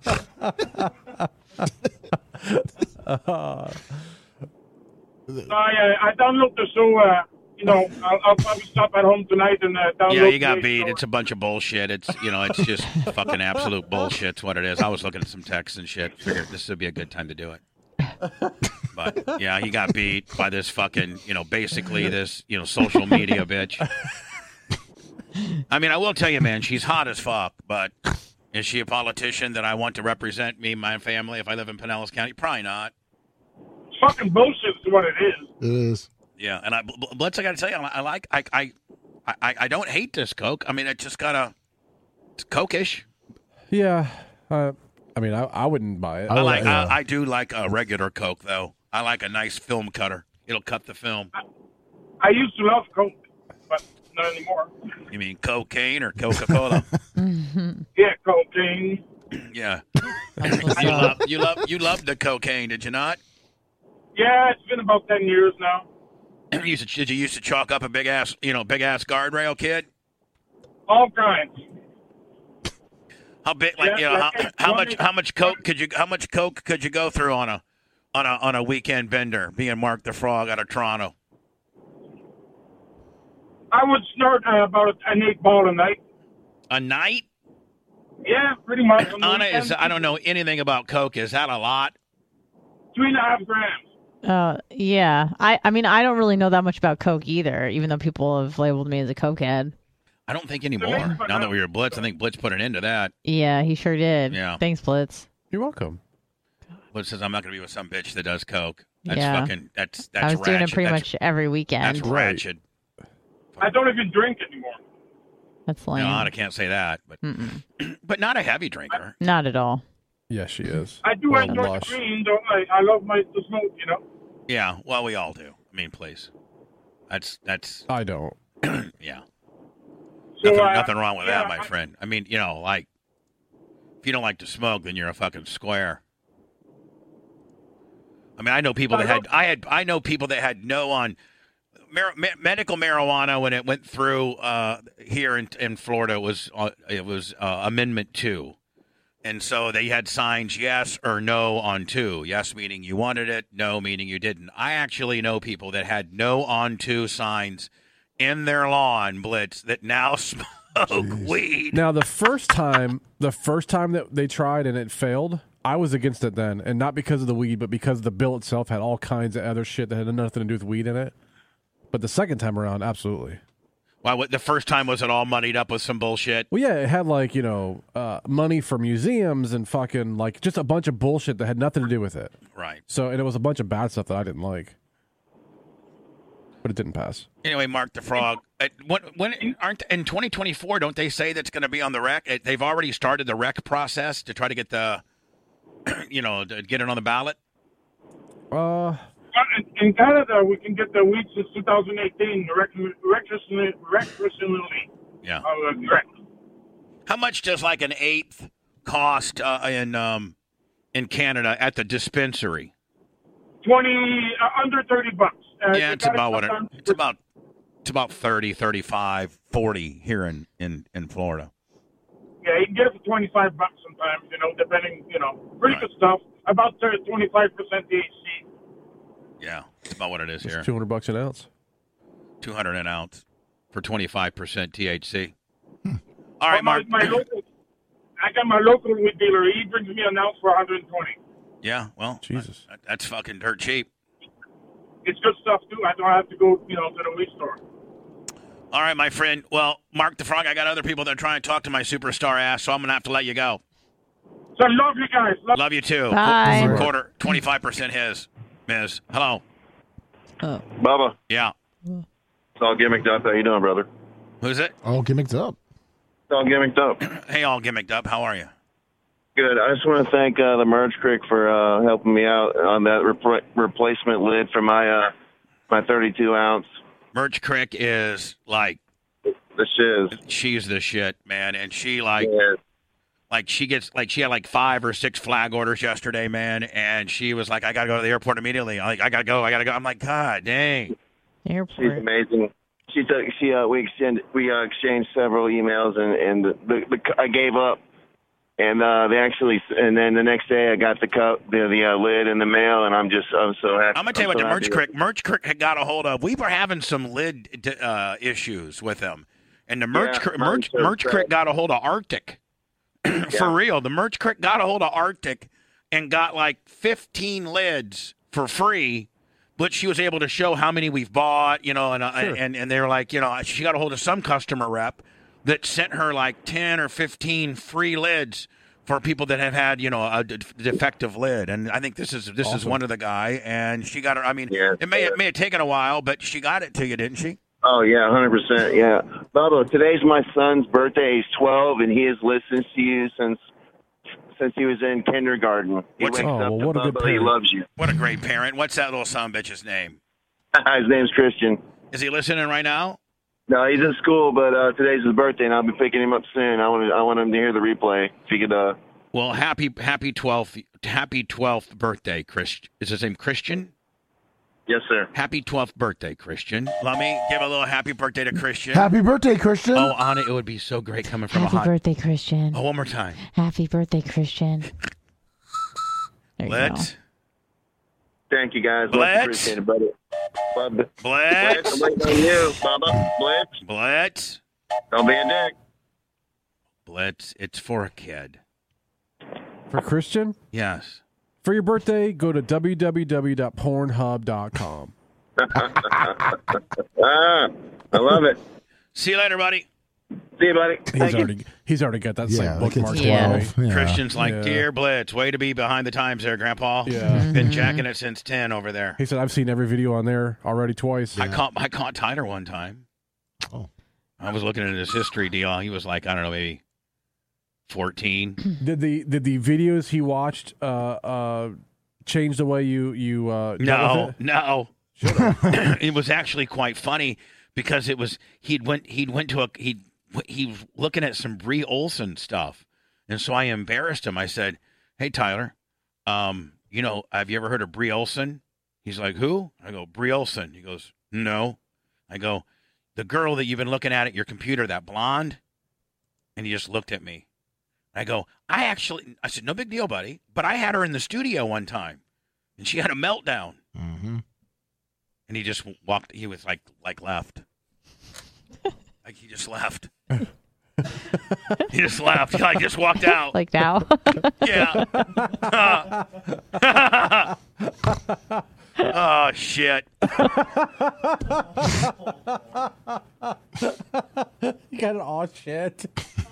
I download the show. I'll probably stop at home tonight and download. Yeah, you got the beat. show. It's a bunch of bullshit. It's it's just fucking absolute bullshit. It's what it is. I was looking at some texts and shit. Figured this would be a good time to do it. But yeah, he got beat by this fucking, basically this, social media bitch. I mean, I will tell you, man, she's hot as fuck, but is she a politician that I want to represent me, my family, if I live in Pinellas County? Probably not. Fucking bullshit is what it is. It is. Yeah, and Blitz, I got to tell you, I don't hate this Coke. I mean, it's Coke-ish. Yeah. I wouldn't buy it. I do like a regular Coke, though. I like a nice film cutter. It'll cut the film. I used to love Coke, but not anymore. You mean cocaine or Coca-Cola? Yeah, cocaine. Yeah. you loved the cocaine, did you not? Yeah, it's been about 10 years now. Did you used to chalk up a big ass guardrail, kid? All kinds. How big? How much coke could you go through on a weekend bender? Being Mark the Frog out of Toronto. I would snort about an 8-ball a night. A night? Yeah, pretty much. Anna I don't know anything about coke. Is that a lot? 3.5 grams. Yeah. I mean, I don't really know that much about Coke either, even though people have labeled me as a cokehead. I don't think anymore. Now that we were Blitz, I think Blitz put an end to that. Yeah, he sure did. Yeah. Thanks, Blitz. You're welcome. Blitz says I'm not going to be with some bitch that does coke. That's Yeah. fucking. That's I was ratchet. doing it pretty much every weekend. That's ratchet. I don't even drink anymore. That's lame. No, I can't say that, but but not a heavy drinker. Not at all. Yes, she is. I do Well, enjoy lush. the green, though. I love the smoke, Yeah, well, we all do. I mean, please. That's. I don't. Yeah. So, Nothing wrong with yeah, that, my friend. I mean, if you don't like to smoke, then you're a fucking square. I mean, I know people that had no on medical marijuana when it went through here in Florida. It was Amendment 2. And so they had signs yes or no on 2. Yes meaning you wanted it, no meaning you didn't. I actually know people that had no on 2 signs in their lawn, Blitz, that now smoke weed. Now, the first time that they tried and it failed, I was against it then, and not because of the weed, but because the bill itself had all kinds of other shit that had nothing to do with weed in it. But the second time around, absolutely. Why? The first time was it all muddied up with some bullshit? Well, yeah, it had money for museums and fucking just a bunch of bullshit that had nothing to do with it. Right. So, and it was a bunch of bad stuff that I didn't like, but it didn't pass. Anyway, Mark the Frog. When in 2024? Don't they say that's going to be on the rec? They've already started the rec process to try to get the, to get it on the ballot. In Canada, we can get the weed since 2018, recreationally. Yeah. Correct. How much does like an eighth cost in Canada at the dispensary? Under $30. Yeah, it's about what it's about 30, 35, 40 here in Florida. Yeah, you can get it for $25 sometimes, depending, pretty good stuff. About 25% THC. Yeah, it's about what it is It's here. $200 an ounce. $200 an ounce for 25% THC. All right, Mark. My local, I got my local weed dealer. He brings me an ounce for 120. Yeah, well, Jesus, that's fucking dirt cheap. It's good stuff too. I don't have to go, to the weed store. All right, my friend. Well, Mark the Frog, I got other people that are trying to talk to my superstar ass, so I'm gonna have to let you go. So love you guys. Love you too. Bye. Quarter, 25% his. Ms. Hello. Bubba. Yeah. It's all gimmicked up. How you doing, brother? Who's it? All gimmicked up. It's all gimmicked up. Hey, all gimmicked up. How are you? Good. I just want to thank the Merge Creek for helping me out on that replacement lid for my 32 ounce. Merch Crick is like the shiz. She's the shit, man, and she she had like 5 or 6 flag orders yesterday, man, and she was like, I gotta go to the airport immediately. I gotta go. I'm like, God dang. Airport. She's amazing. We exchanged several emails and I gave up. And and then the next day I got the lid in the mail, and I'm so happy. I'm gonna tell you what the Merch Crick had got a hold of. We were having some lid issues with them, and the Merch Crick got a hold of Arctic. For real, the Merch Crick got a hold of Arctic and got like 15 lids for free, but she was able to show how many we've bought, and they were like, she got a hold of some customer rep that sent her like 10 or 15 free lids for people that have had, a defective lid. And I think this is one of the guy, and she got her. I mean, it may have taken a while, but she got it to you, didn't she? Oh yeah, 100%. Yeah, Bubba. Today's my son's birthday. He's 12, and he has listened to you since he was in kindergarten. He wakes up to what a good Bubba. He parent. loves you. What a great parent. What's that little son bitch's name? His name's Christian. Is he listening right now? No, he's in school, but today's his birthday, and I'll be picking him up soon. I want him to hear the replay. If he could. Well, happy 12th birthday, Christian. Is his name Christian? Yes, sir. Happy 12th birthday, Christian. Let me give a little happy birthday to Christian. Happy birthday, Christian. Oh, Anna, it would be so great coming from Happy a hot... birthday, Christian. Oh, one more time. Happy birthday, Christian. There you go. Thank you, guys. Blitz. Much appreciated, buddy. Blitz. I'm waiting on you, Bubba. Blitz. Blitz. Don't be a dick. Blitz, it's for a kid. For Christian? Yes. For your birthday, go to www.pornhub.com. I love it. See you later, buddy. See you, buddy. He's already got that Yeah, same bookmark. the kid's 12. Yeah. Christian's like, Dear Blitz, way to be behind the times there, Grandpa. Yeah. Been jacking it since 10 over there. He said, I've seen every video on there already twice. I caught Tyler one time. Oh. I was looking at his history deal. He was like, I don't know, maybe 14. Did the videos he watched change the way you dealt with it? No. It was actually quite funny because it was he was looking at some Brie Olson stuff, and so I embarrassed him. I said, "Hey Tyler, have you ever heard of Brie Olson?" He's like, "Who?" I go, "Brie Olson." He goes, "No." I go, "The girl that you've been looking at your computer, that blonde?" And he just looked at me. I go, I said, "No big deal, buddy, but I had her in the studio one time, and she had a meltdown." Mm-hmm. And he just walked. He was like left. Like he just left. He just left. He just walked out. Like now? Yeah. Oh shit. You got an aw shit.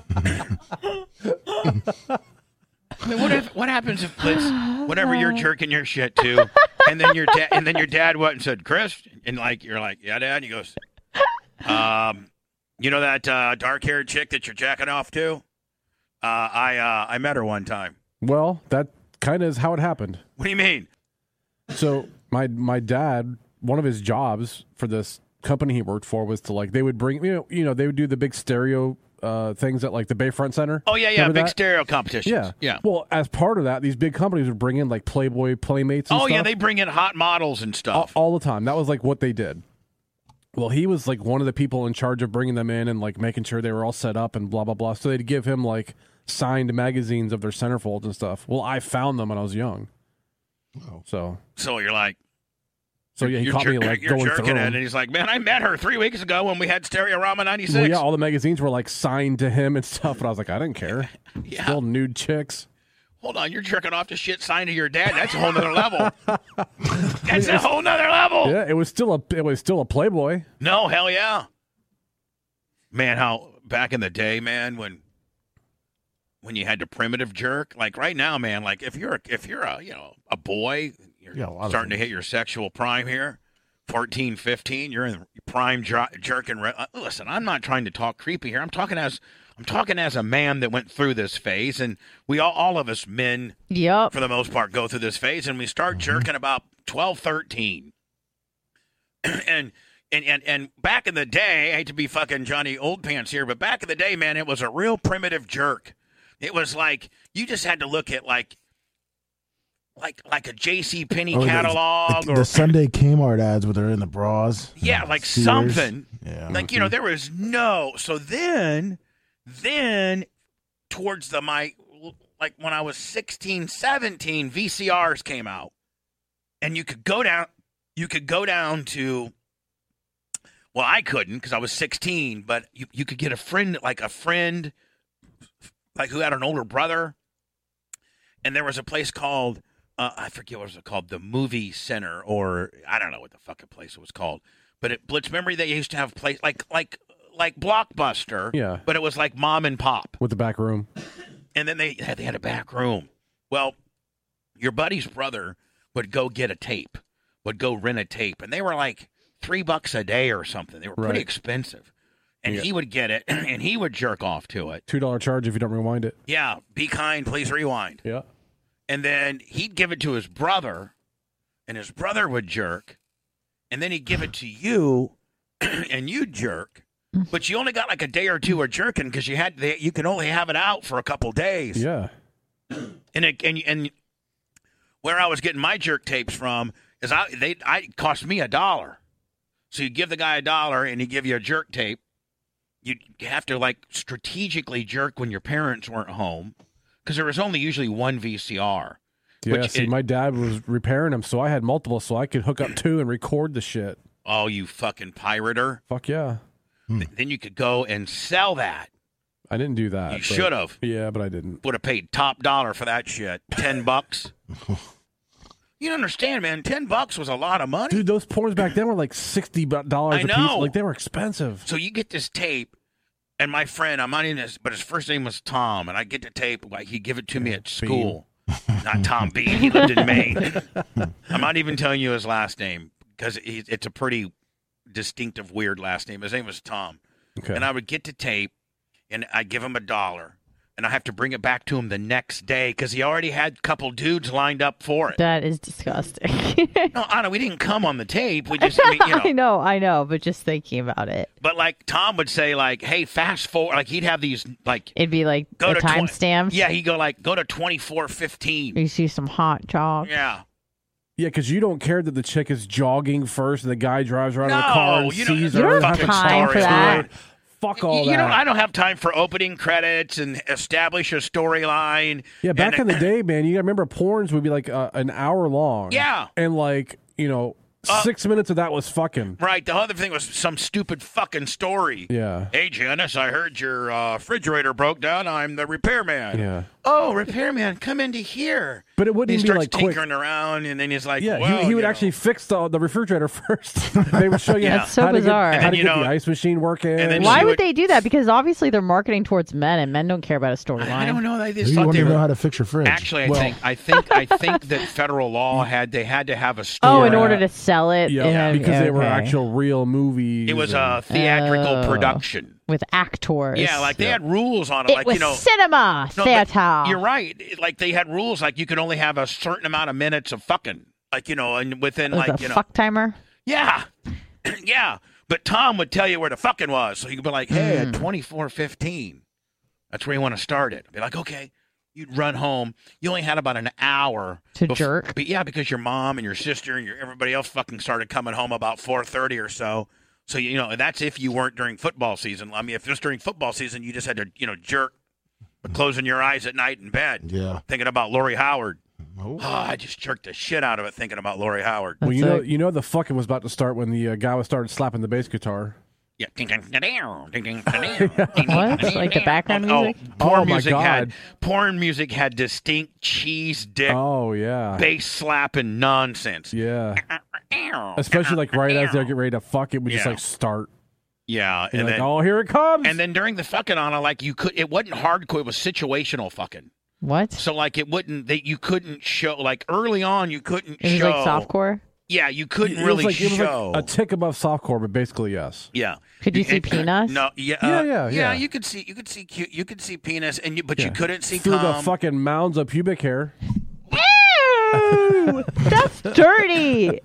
I mean, what happens if Blitz, whatever you're jerking your shit to, and then your dad went and said, "Chris," and you're like, "Yeah, Dad." And he goes, "You know that dark-haired chick that you're jacking off to? I met her one time." Well, that kind of is how it happened. What do you mean? So my dad, one of his jobs for this company he worked for was to they would bring they would do the big stereo things at the Bayfront Center. Oh yeah, Remember big that? stereo competitions. Yeah. Well, as part of that, these big companies would bring in Playboy Playmates and stuff. Yeah, they bring in hot models and stuff all the time. That was what they did. Well, he was one of the people in charge of bringing them in and making sure they were all set up and blah blah blah. So they'd give him signed magazines of their centerfolds and stuff. Well, I found them when I was young. Oh. So you're like, So yeah, he You're caught me like you're going jerking through it, them. and he's like, "Man, I met her 3 weeks ago when we had Stereorama '96." Well, yeah, all the magazines were like signed to him and stuff, and I was like, I didn't care. Yeah. Still nude chicks. Hold on, you're jerking off to shit signed to your dad. That's a whole nother level. That's a whole nother level. Yeah, it was still a Playboy. No, hell yeah. Man, how back in the day, man, when you had to primitive jerk, like right now, man, like if you're a a boy, you're starting to hit your sexual prime here, 14, 15, you're in prime jerking. Listen, I'm not trying to talk creepy here. I'm talking as a man that went through this phase, and we all of us men, for the most part, go through this phase, and we start jerking about 12, 13. And back in the day, I hate to be fucking Johnny Old Pants here, but back in the day, man, it was a real primitive jerk. It was like you just had to look at like a J.C. Penney catalog the Sunday Kmart ads where they're in the bras. Yeah, like Sears. something. Yeah. Like, there was no. So then towards when I was 16, 17, VCRs came out. And you could go down to, well, I couldn't because I was 16, but you could get a friend who had an older brother. And there was a place called, I forget what it was called, the Movie Center, or I don't know what the fucking place was called. But at Blitz, remember they used to have a place like Blockbuster, yeah, but it was like mom and pop. With the back room. And then they had a back room. Well, your buddy's brother would go get a tape, would go rent a tape, and they were like $3 a day or something. They were pretty expensive. And he would get it, and he would jerk off to it. $2 charge if you don't rewind it. Yeah, be kind, please rewind. Yeah. And then he'd give it to his brother, and his brother would jerk, and then he'd give it to you, and you'd jerk. But you only got like a day or two of jerking because you could only have it out for a couple days. Yeah. And where I was getting my jerk tapes from is it cost me $1. So you give the guy $1 and he give you a jerk tape. You have to like strategically jerk when your parents weren't home because there was only usually one VCR. Yeah, my dad was repairing them, so I had multiple, so I could hook up 2 and record the shit. Oh, you fucking pirater. Fuck yeah. Then you could go and sell that. I didn't do that. You should have. Yeah, but I didn't. Would have paid top dollar for that shit. $10. You don't understand, man. $10 was a lot of money. Dude, those porns back then were like $60 a piece. Like, they were expensive. So you get this tape, and my friend, I'm not in this, but his first name was Tom, and I get the tape, like he'd give it to me at school. Not Tom Bean. He lived in Maine. I'm not even telling you his last name because it's a pretty distinctive, weird last name. His name was Tom. Okay. And I would get the tape, and I'd give him $1. And I have to bring it back to him the next day because he already had a couple dudes lined up for it. That is disgusting. No, Anna, we didn't come on the tape. We just, I know, but just thinking about it. But like Tom would say, like, "Hey, fast forward." Like he'd have these, like it'd be like go the to timestamps. Yeah, he'd go 24:15. You see some hot chalk. Yeah. Yeah, because you don't care that the chick is jogging first and the guy drives around in the car and you sees don't her. have time for that. Fuck all that. I don't have time for opening credits and establish a storyline. Yeah, back in the day, man, you got to remember porns would be like an hour long. Yeah. And 6 minutes of that was fucking. Right. The other thing was some stupid fucking story. Yeah. Hey, Janice, I heard your refrigerator broke down. I'm the repairman. Yeah. Oh, repairman, come into here. But it wouldn't he be starts like quick. tinkering around, and then he's like, Yeah, well, he would actually fix the refrigerator first. They would show you That's so how to bizarre. get the ice machine working. And then Why would they do that? Because obviously they're marketing towards men, and men don't care about a storyline. I don't know. They just You thought want they to were. know how to fix your fridge. Actually, I think that federal law had to have a story. Oh, in order to sell it. Yeah, because they were okay. actual real movies. It was a theatrical production. With actors. Yeah, like they had rules on it. It was cinema, theater. You're right. Like they had rules, like you could only have a certain amount of minutes of fucking, and within Was a fuck timer. Yeah, yeah. But Tom would tell you where the fucking was, so you could be like, "Hey, at 24:15, that's where you want to start it." Be like, "Okay." You'd run home. You only had about an hour to jerk. But yeah, because your mom and your sister and everybody else fucking started coming home about 4:30 or so. So, that's if you weren't during football season. I mean, if it was during football season, you just had to, jerk, closing your eyes at night in bed. Yeah. Thinking about Lori Howard. Oh, I just jerked the shit out of it thinking about Lori Howard. Well, you know the fucking was about to start when the guy started slapping the bass guitar. Yeah. What? Like the background music? Porn music had distinct cheese dick. Oh yeah. Bass slapping nonsense. Yeah. Especially like right as they get ready to fuck, it would just like start. Yeah, and then oh, here it comes. And then during the fucking on, it wasn't hardcore. It was situational fucking. What? So like you couldn't show like early on you couldn't show. It was like softcore. Yeah, you couldn't It really was like, show. It was like a tick above softcore, but basically yes. Yeah. Could you see penis? No. Yeah. You could see penis, but you couldn't see through cum. the fucking mounds of pubic hair. Ew! That's dirty.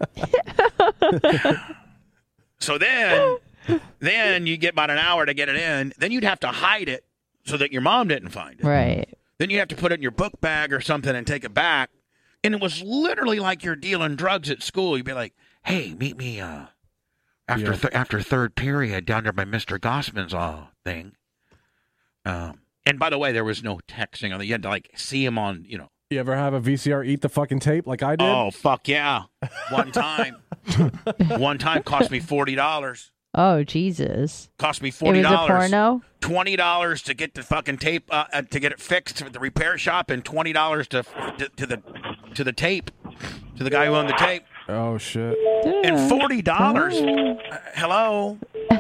So then you get about an hour to get it in. Then you'd have to hide it so that your mom didn't find it. Right. Then you have to put it in your book bag or something and take it back. And it was literally like you're dealing drugs at school. You'd be like, "Hey, meet me after third period down there by Mr. Gossman's thing." And by the way, there was no texting on the. You had to like see him on, You ever have a VCR eat the fucking tape like I did? Oh fuck yeah! One time cost me $40. Oh Jesus! Cost me $40. It was a porno. $20 to get the fucking tape to get it fixed at the repair shop, and $20 to the tape to the guy who owned the tape. Oh shit! And $40. Hello.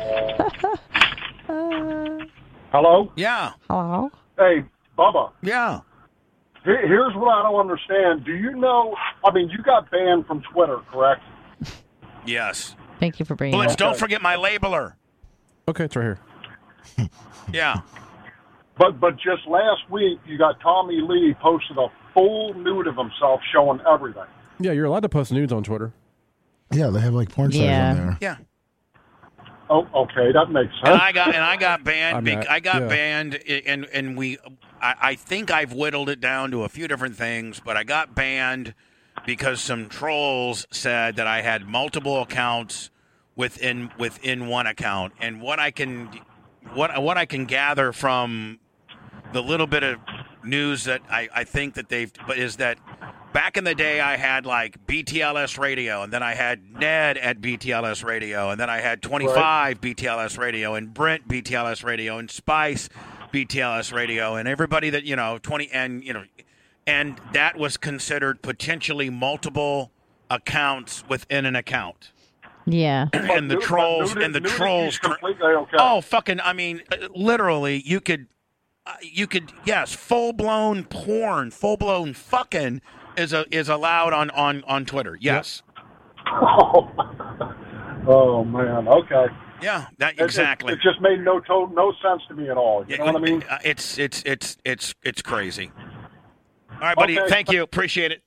Hello. Yeah. Hello. Hey, Bubba. Yeah. Here's what I don't understand. Do you know? I mean, you got banned from Twitter, correct? Yes. Thank you for bringing Blitz, it up. don't forget my labeler. Okay, it's right here. Yeah. But just last week, you got Tommy Lee posted a full nude of himself showing everything. Yeah, you're allowed to post nudes on Twitter. Yeah, they have like porn stars on there. Yeah. Oh, okay, that makes sense. And I got banned. I got yeah. banned, and I think I've whittled it down to a few different things, but I got banned because some trolls said that I had multiple accounts within one account, and what I can gather from the little bit of news that I think that is that back in the day I had like BTLS Radio, and then I had Ned at BTLS Radio, and then I had 25 BTLS Radio, and Brent BTLS Radio, and Spice BTLS Radio, and everybody that 20 and that was considered potentially multiple accounts within an account. Yeah. And the trolls completely okay. Oh, fucking! I mean, literally, you could, yes, full blown porn, full blown fucking is allowed on Twitter. Yes. Oh man. Okay. Yeah. Exactly. It just made no sense to me at all. You know what I mean? It's crazy. All right, buddy. Okay. Thank you. Appreciate it.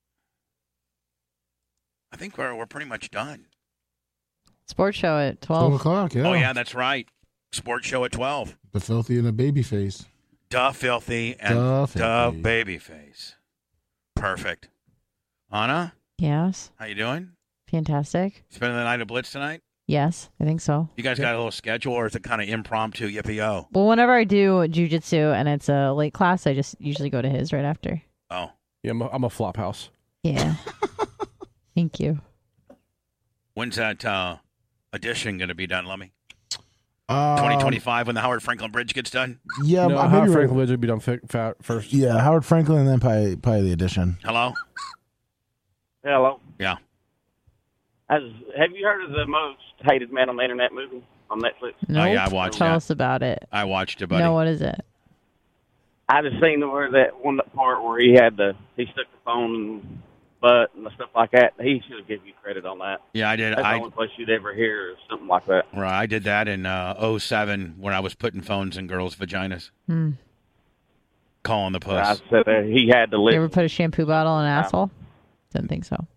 I think we're pretty much done. Sports show at 12. 12 o'clock, yeah. Oh yeah, that's right. Sports show at 12. The Filthy and the Babyface. Duh Filthy and Duh Babyface. Perfect. Anna? Yes. How you doing? Fantastic. Spending the night at Blitz tonight? Yes, I think so. You guys got a little schedule, or is it kind of impromptu, yippee-oh? Well, whenever I do jiu-jitsu and it's a late class, I just usually go to his right after. Oh. Yeah, I'm a flop house. Yeah. Thank you. When's that addition going to be done, Lummy? 2025 when the Howard Franklin Bridge gets done? Yeah, no, Howard Franklin Bridge would be done first. Yeah, Howard Franklin and then probably the addition. Hello? Hello. Yeah. Have you heard of the most hated man on the internet movie on Netflix? Nope. Oh, yeah, I watched Tell that. us about it. I watched it, buddy. No, what is it? I just seen that part where he stuck the phone in butt and stuff like that. He should give you credit on that. Yeah, I did. That's the only place you'd ever hear something like that. Right, I did that in 2007 when I was putting phones in girls' vaginas. Calling the puss. I said he had to live. You ever put a shampoo bottle in an asshole? Didn't think so.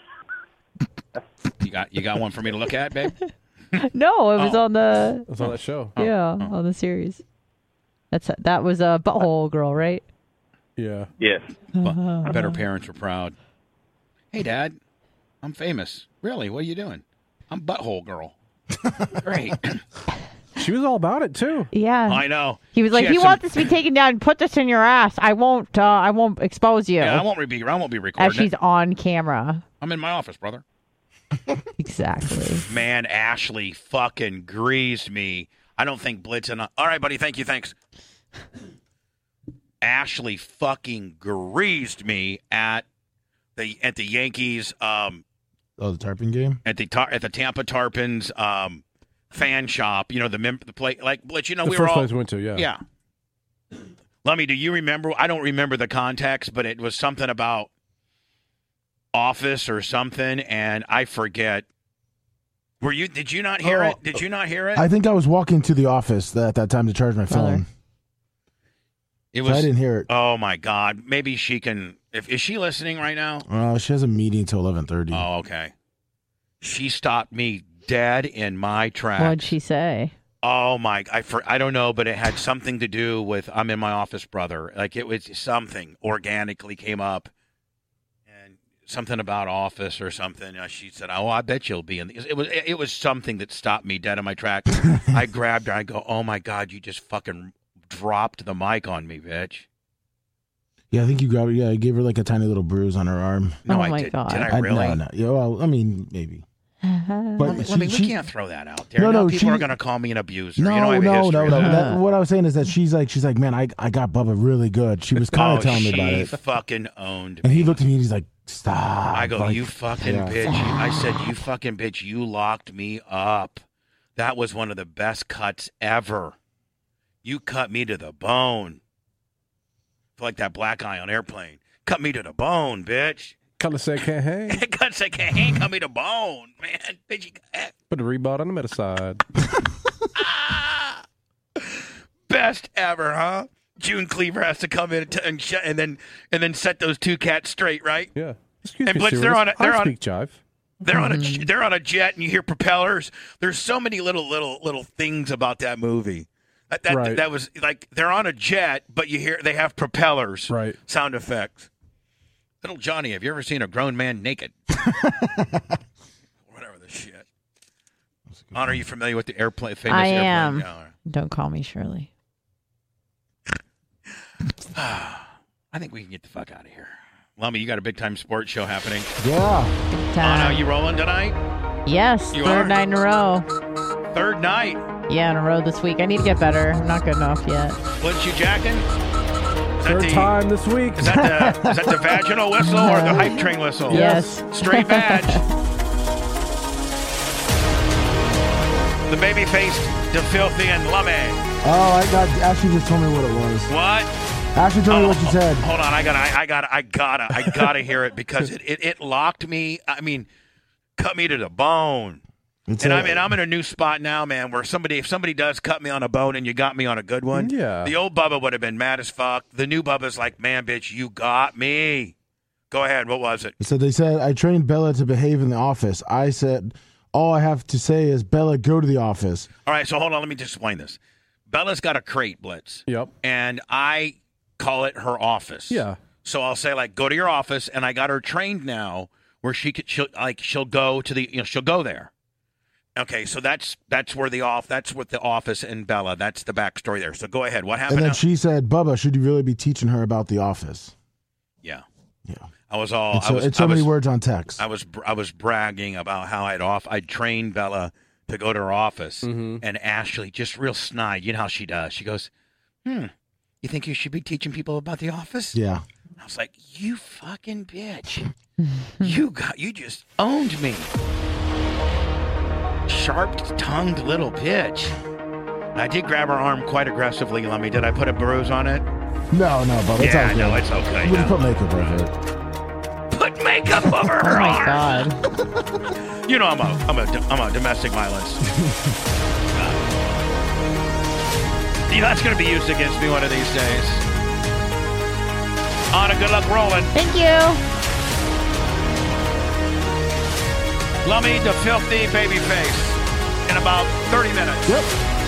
You got one for me to look at, babe? No, it was on the. It was on that show. Yeah, on the series. That was a Butthole Girl, right? Yeah. Yes. I bet her parents were proud. Hey, Dad, I'm famous. Really? What are you doing? I'm Butthole Girl. Great. She was all about it too. Yeah. I know. He was like, She "You had want this to be taken down? Put this in your ass. I won't expose you." Yeah, I won't be recording as she's it. on camera. I'm in my office, brother. Exactly. Man, Ashley fucking greased me. I don't think Blitz and all right, buddy. Thank you. Thanks. Ashley fucking greased me at the Yankees. The Tarpon game At the Tampa Tarpons fan shop. You know the play like Blitz. You know The we first were all place we went to. Yeah. Yeah. Lummy, do you remember? I don't remember the context, but it was something about Office or something, and I forget. Did you not hear it? Did you not hear it? I think I was walking to the office at that time to charge my phone. It was. So I didn't hear it. Oh my God! Maybe she can. Is she listening right now? She has a meeting till 11:30. Oh, okay. She stopped me dead in my tracks. What'd she say? Oh my! I don't know, but it had something to do with I'm in my office, brother. Like it was something organically came up. Something about Office or something. She said, "Oh, I bet you'll be in." It was something that stopped me dead in my tracks. I grabbed her. I go, "Oh my God, you just fucking dropped the mic on me, bitch." Yeah, I think you grabbed her. Yeah, I gave her like a tiny little bruise on her arm. No, I did. Did I really? No. Yeah, well, I mean, maybe. But we can't throw that out there. No, people are going to call me an abuser. No, you know, I have a history of that. What I was saying is that she's like, man, I got Bubba really good. She was kind of telling me about it. She fucking owned me. And he looked at me and he's like, stop. I go, you fucking bitch. I said, you fucking bitch, you locked me up. That was one of the best cuts ever. You cut me to the bone. I feel like that black guy on Airplane. Cut me to the bone, bitch. Kind of say can't hang. Cut say can't hang, cut me to bone, man. Bitch, you Put a Reebok on the meta side. Best ever, huh? June Cleaver has to come in and then set those two cats straight, right? Yeah. And Blitz, they're on jive. They're on a jet, and you hear propellers. There's so many little things about that movie. That was like they're on a jet, but they have propellers, right? Sound effects. Little Johnny, have you ever seen a grown man naked? Whatever the shit. Honor, are you familiar with the famous airplane? I am. Yeah. Don't call me Shirley. I think we can get the fuck out of here. Lummy, you got a big time sports show happening. Yeah. Anna, you rolling tonight? Yes. Third night in a row. Third night? Yeah, in a row this week. I need to get better. I'm not good enough yet. What you jacking? Third time this week. Is that the vaginal whistle or the hype train whistle? Yes. Straight vag. The baby faced, the filthy, and Lummy. Oh, Ashley just told me what it was. What? Ashley told me what you said. Hold on, I gotta hear it because it locked me. I mean, cut me to the bone. I'm in a new spot now, man, where if somebody does cut me on a bone and you got me on a good one, yeah. The old Bubba would have been mad as fuck. The new Bubba's like, man, bitch, you got me. Go ahead. What was it? So they said, I trained Bella to behave in the office. I said, all I have to say is, Bella, go to the office. All right, so hold on. Let me just explain this. Bella's got a crate, Blitz. Yep. And I call it her office. Yeah. So I'll say, like, go to your office, and I got her trained now where she'll go to she'll go there. Okay, so that's where that's with the office and Bella. That's the backstory there. So go ahead. What happened? And then now? she said, Bubba, should you really be teaching her about the office? Yeah. Yeah. I was all. It's so many words on text. I was bragging about how I'd trained Bella to go to her office, and Ashley just real snide. You know how she does. She goes, you think you should be teaching people about the office? Yeah. I was like, you fucking bitch. You just owned me. Sharp-tongued little bitch. I did grab her arm quite aggressively, Lummy. Did I put a bruise on it? No, Bubba. It's all good. No, it's okay. We just put makeup over it. Put makeup over her arm. God. You know I'm a domestic violence. That's going to be used against me one of these days. Anna, good luck rolling. Thank you. Lummy, the filthy baby face. In about 30 minutes. Yep.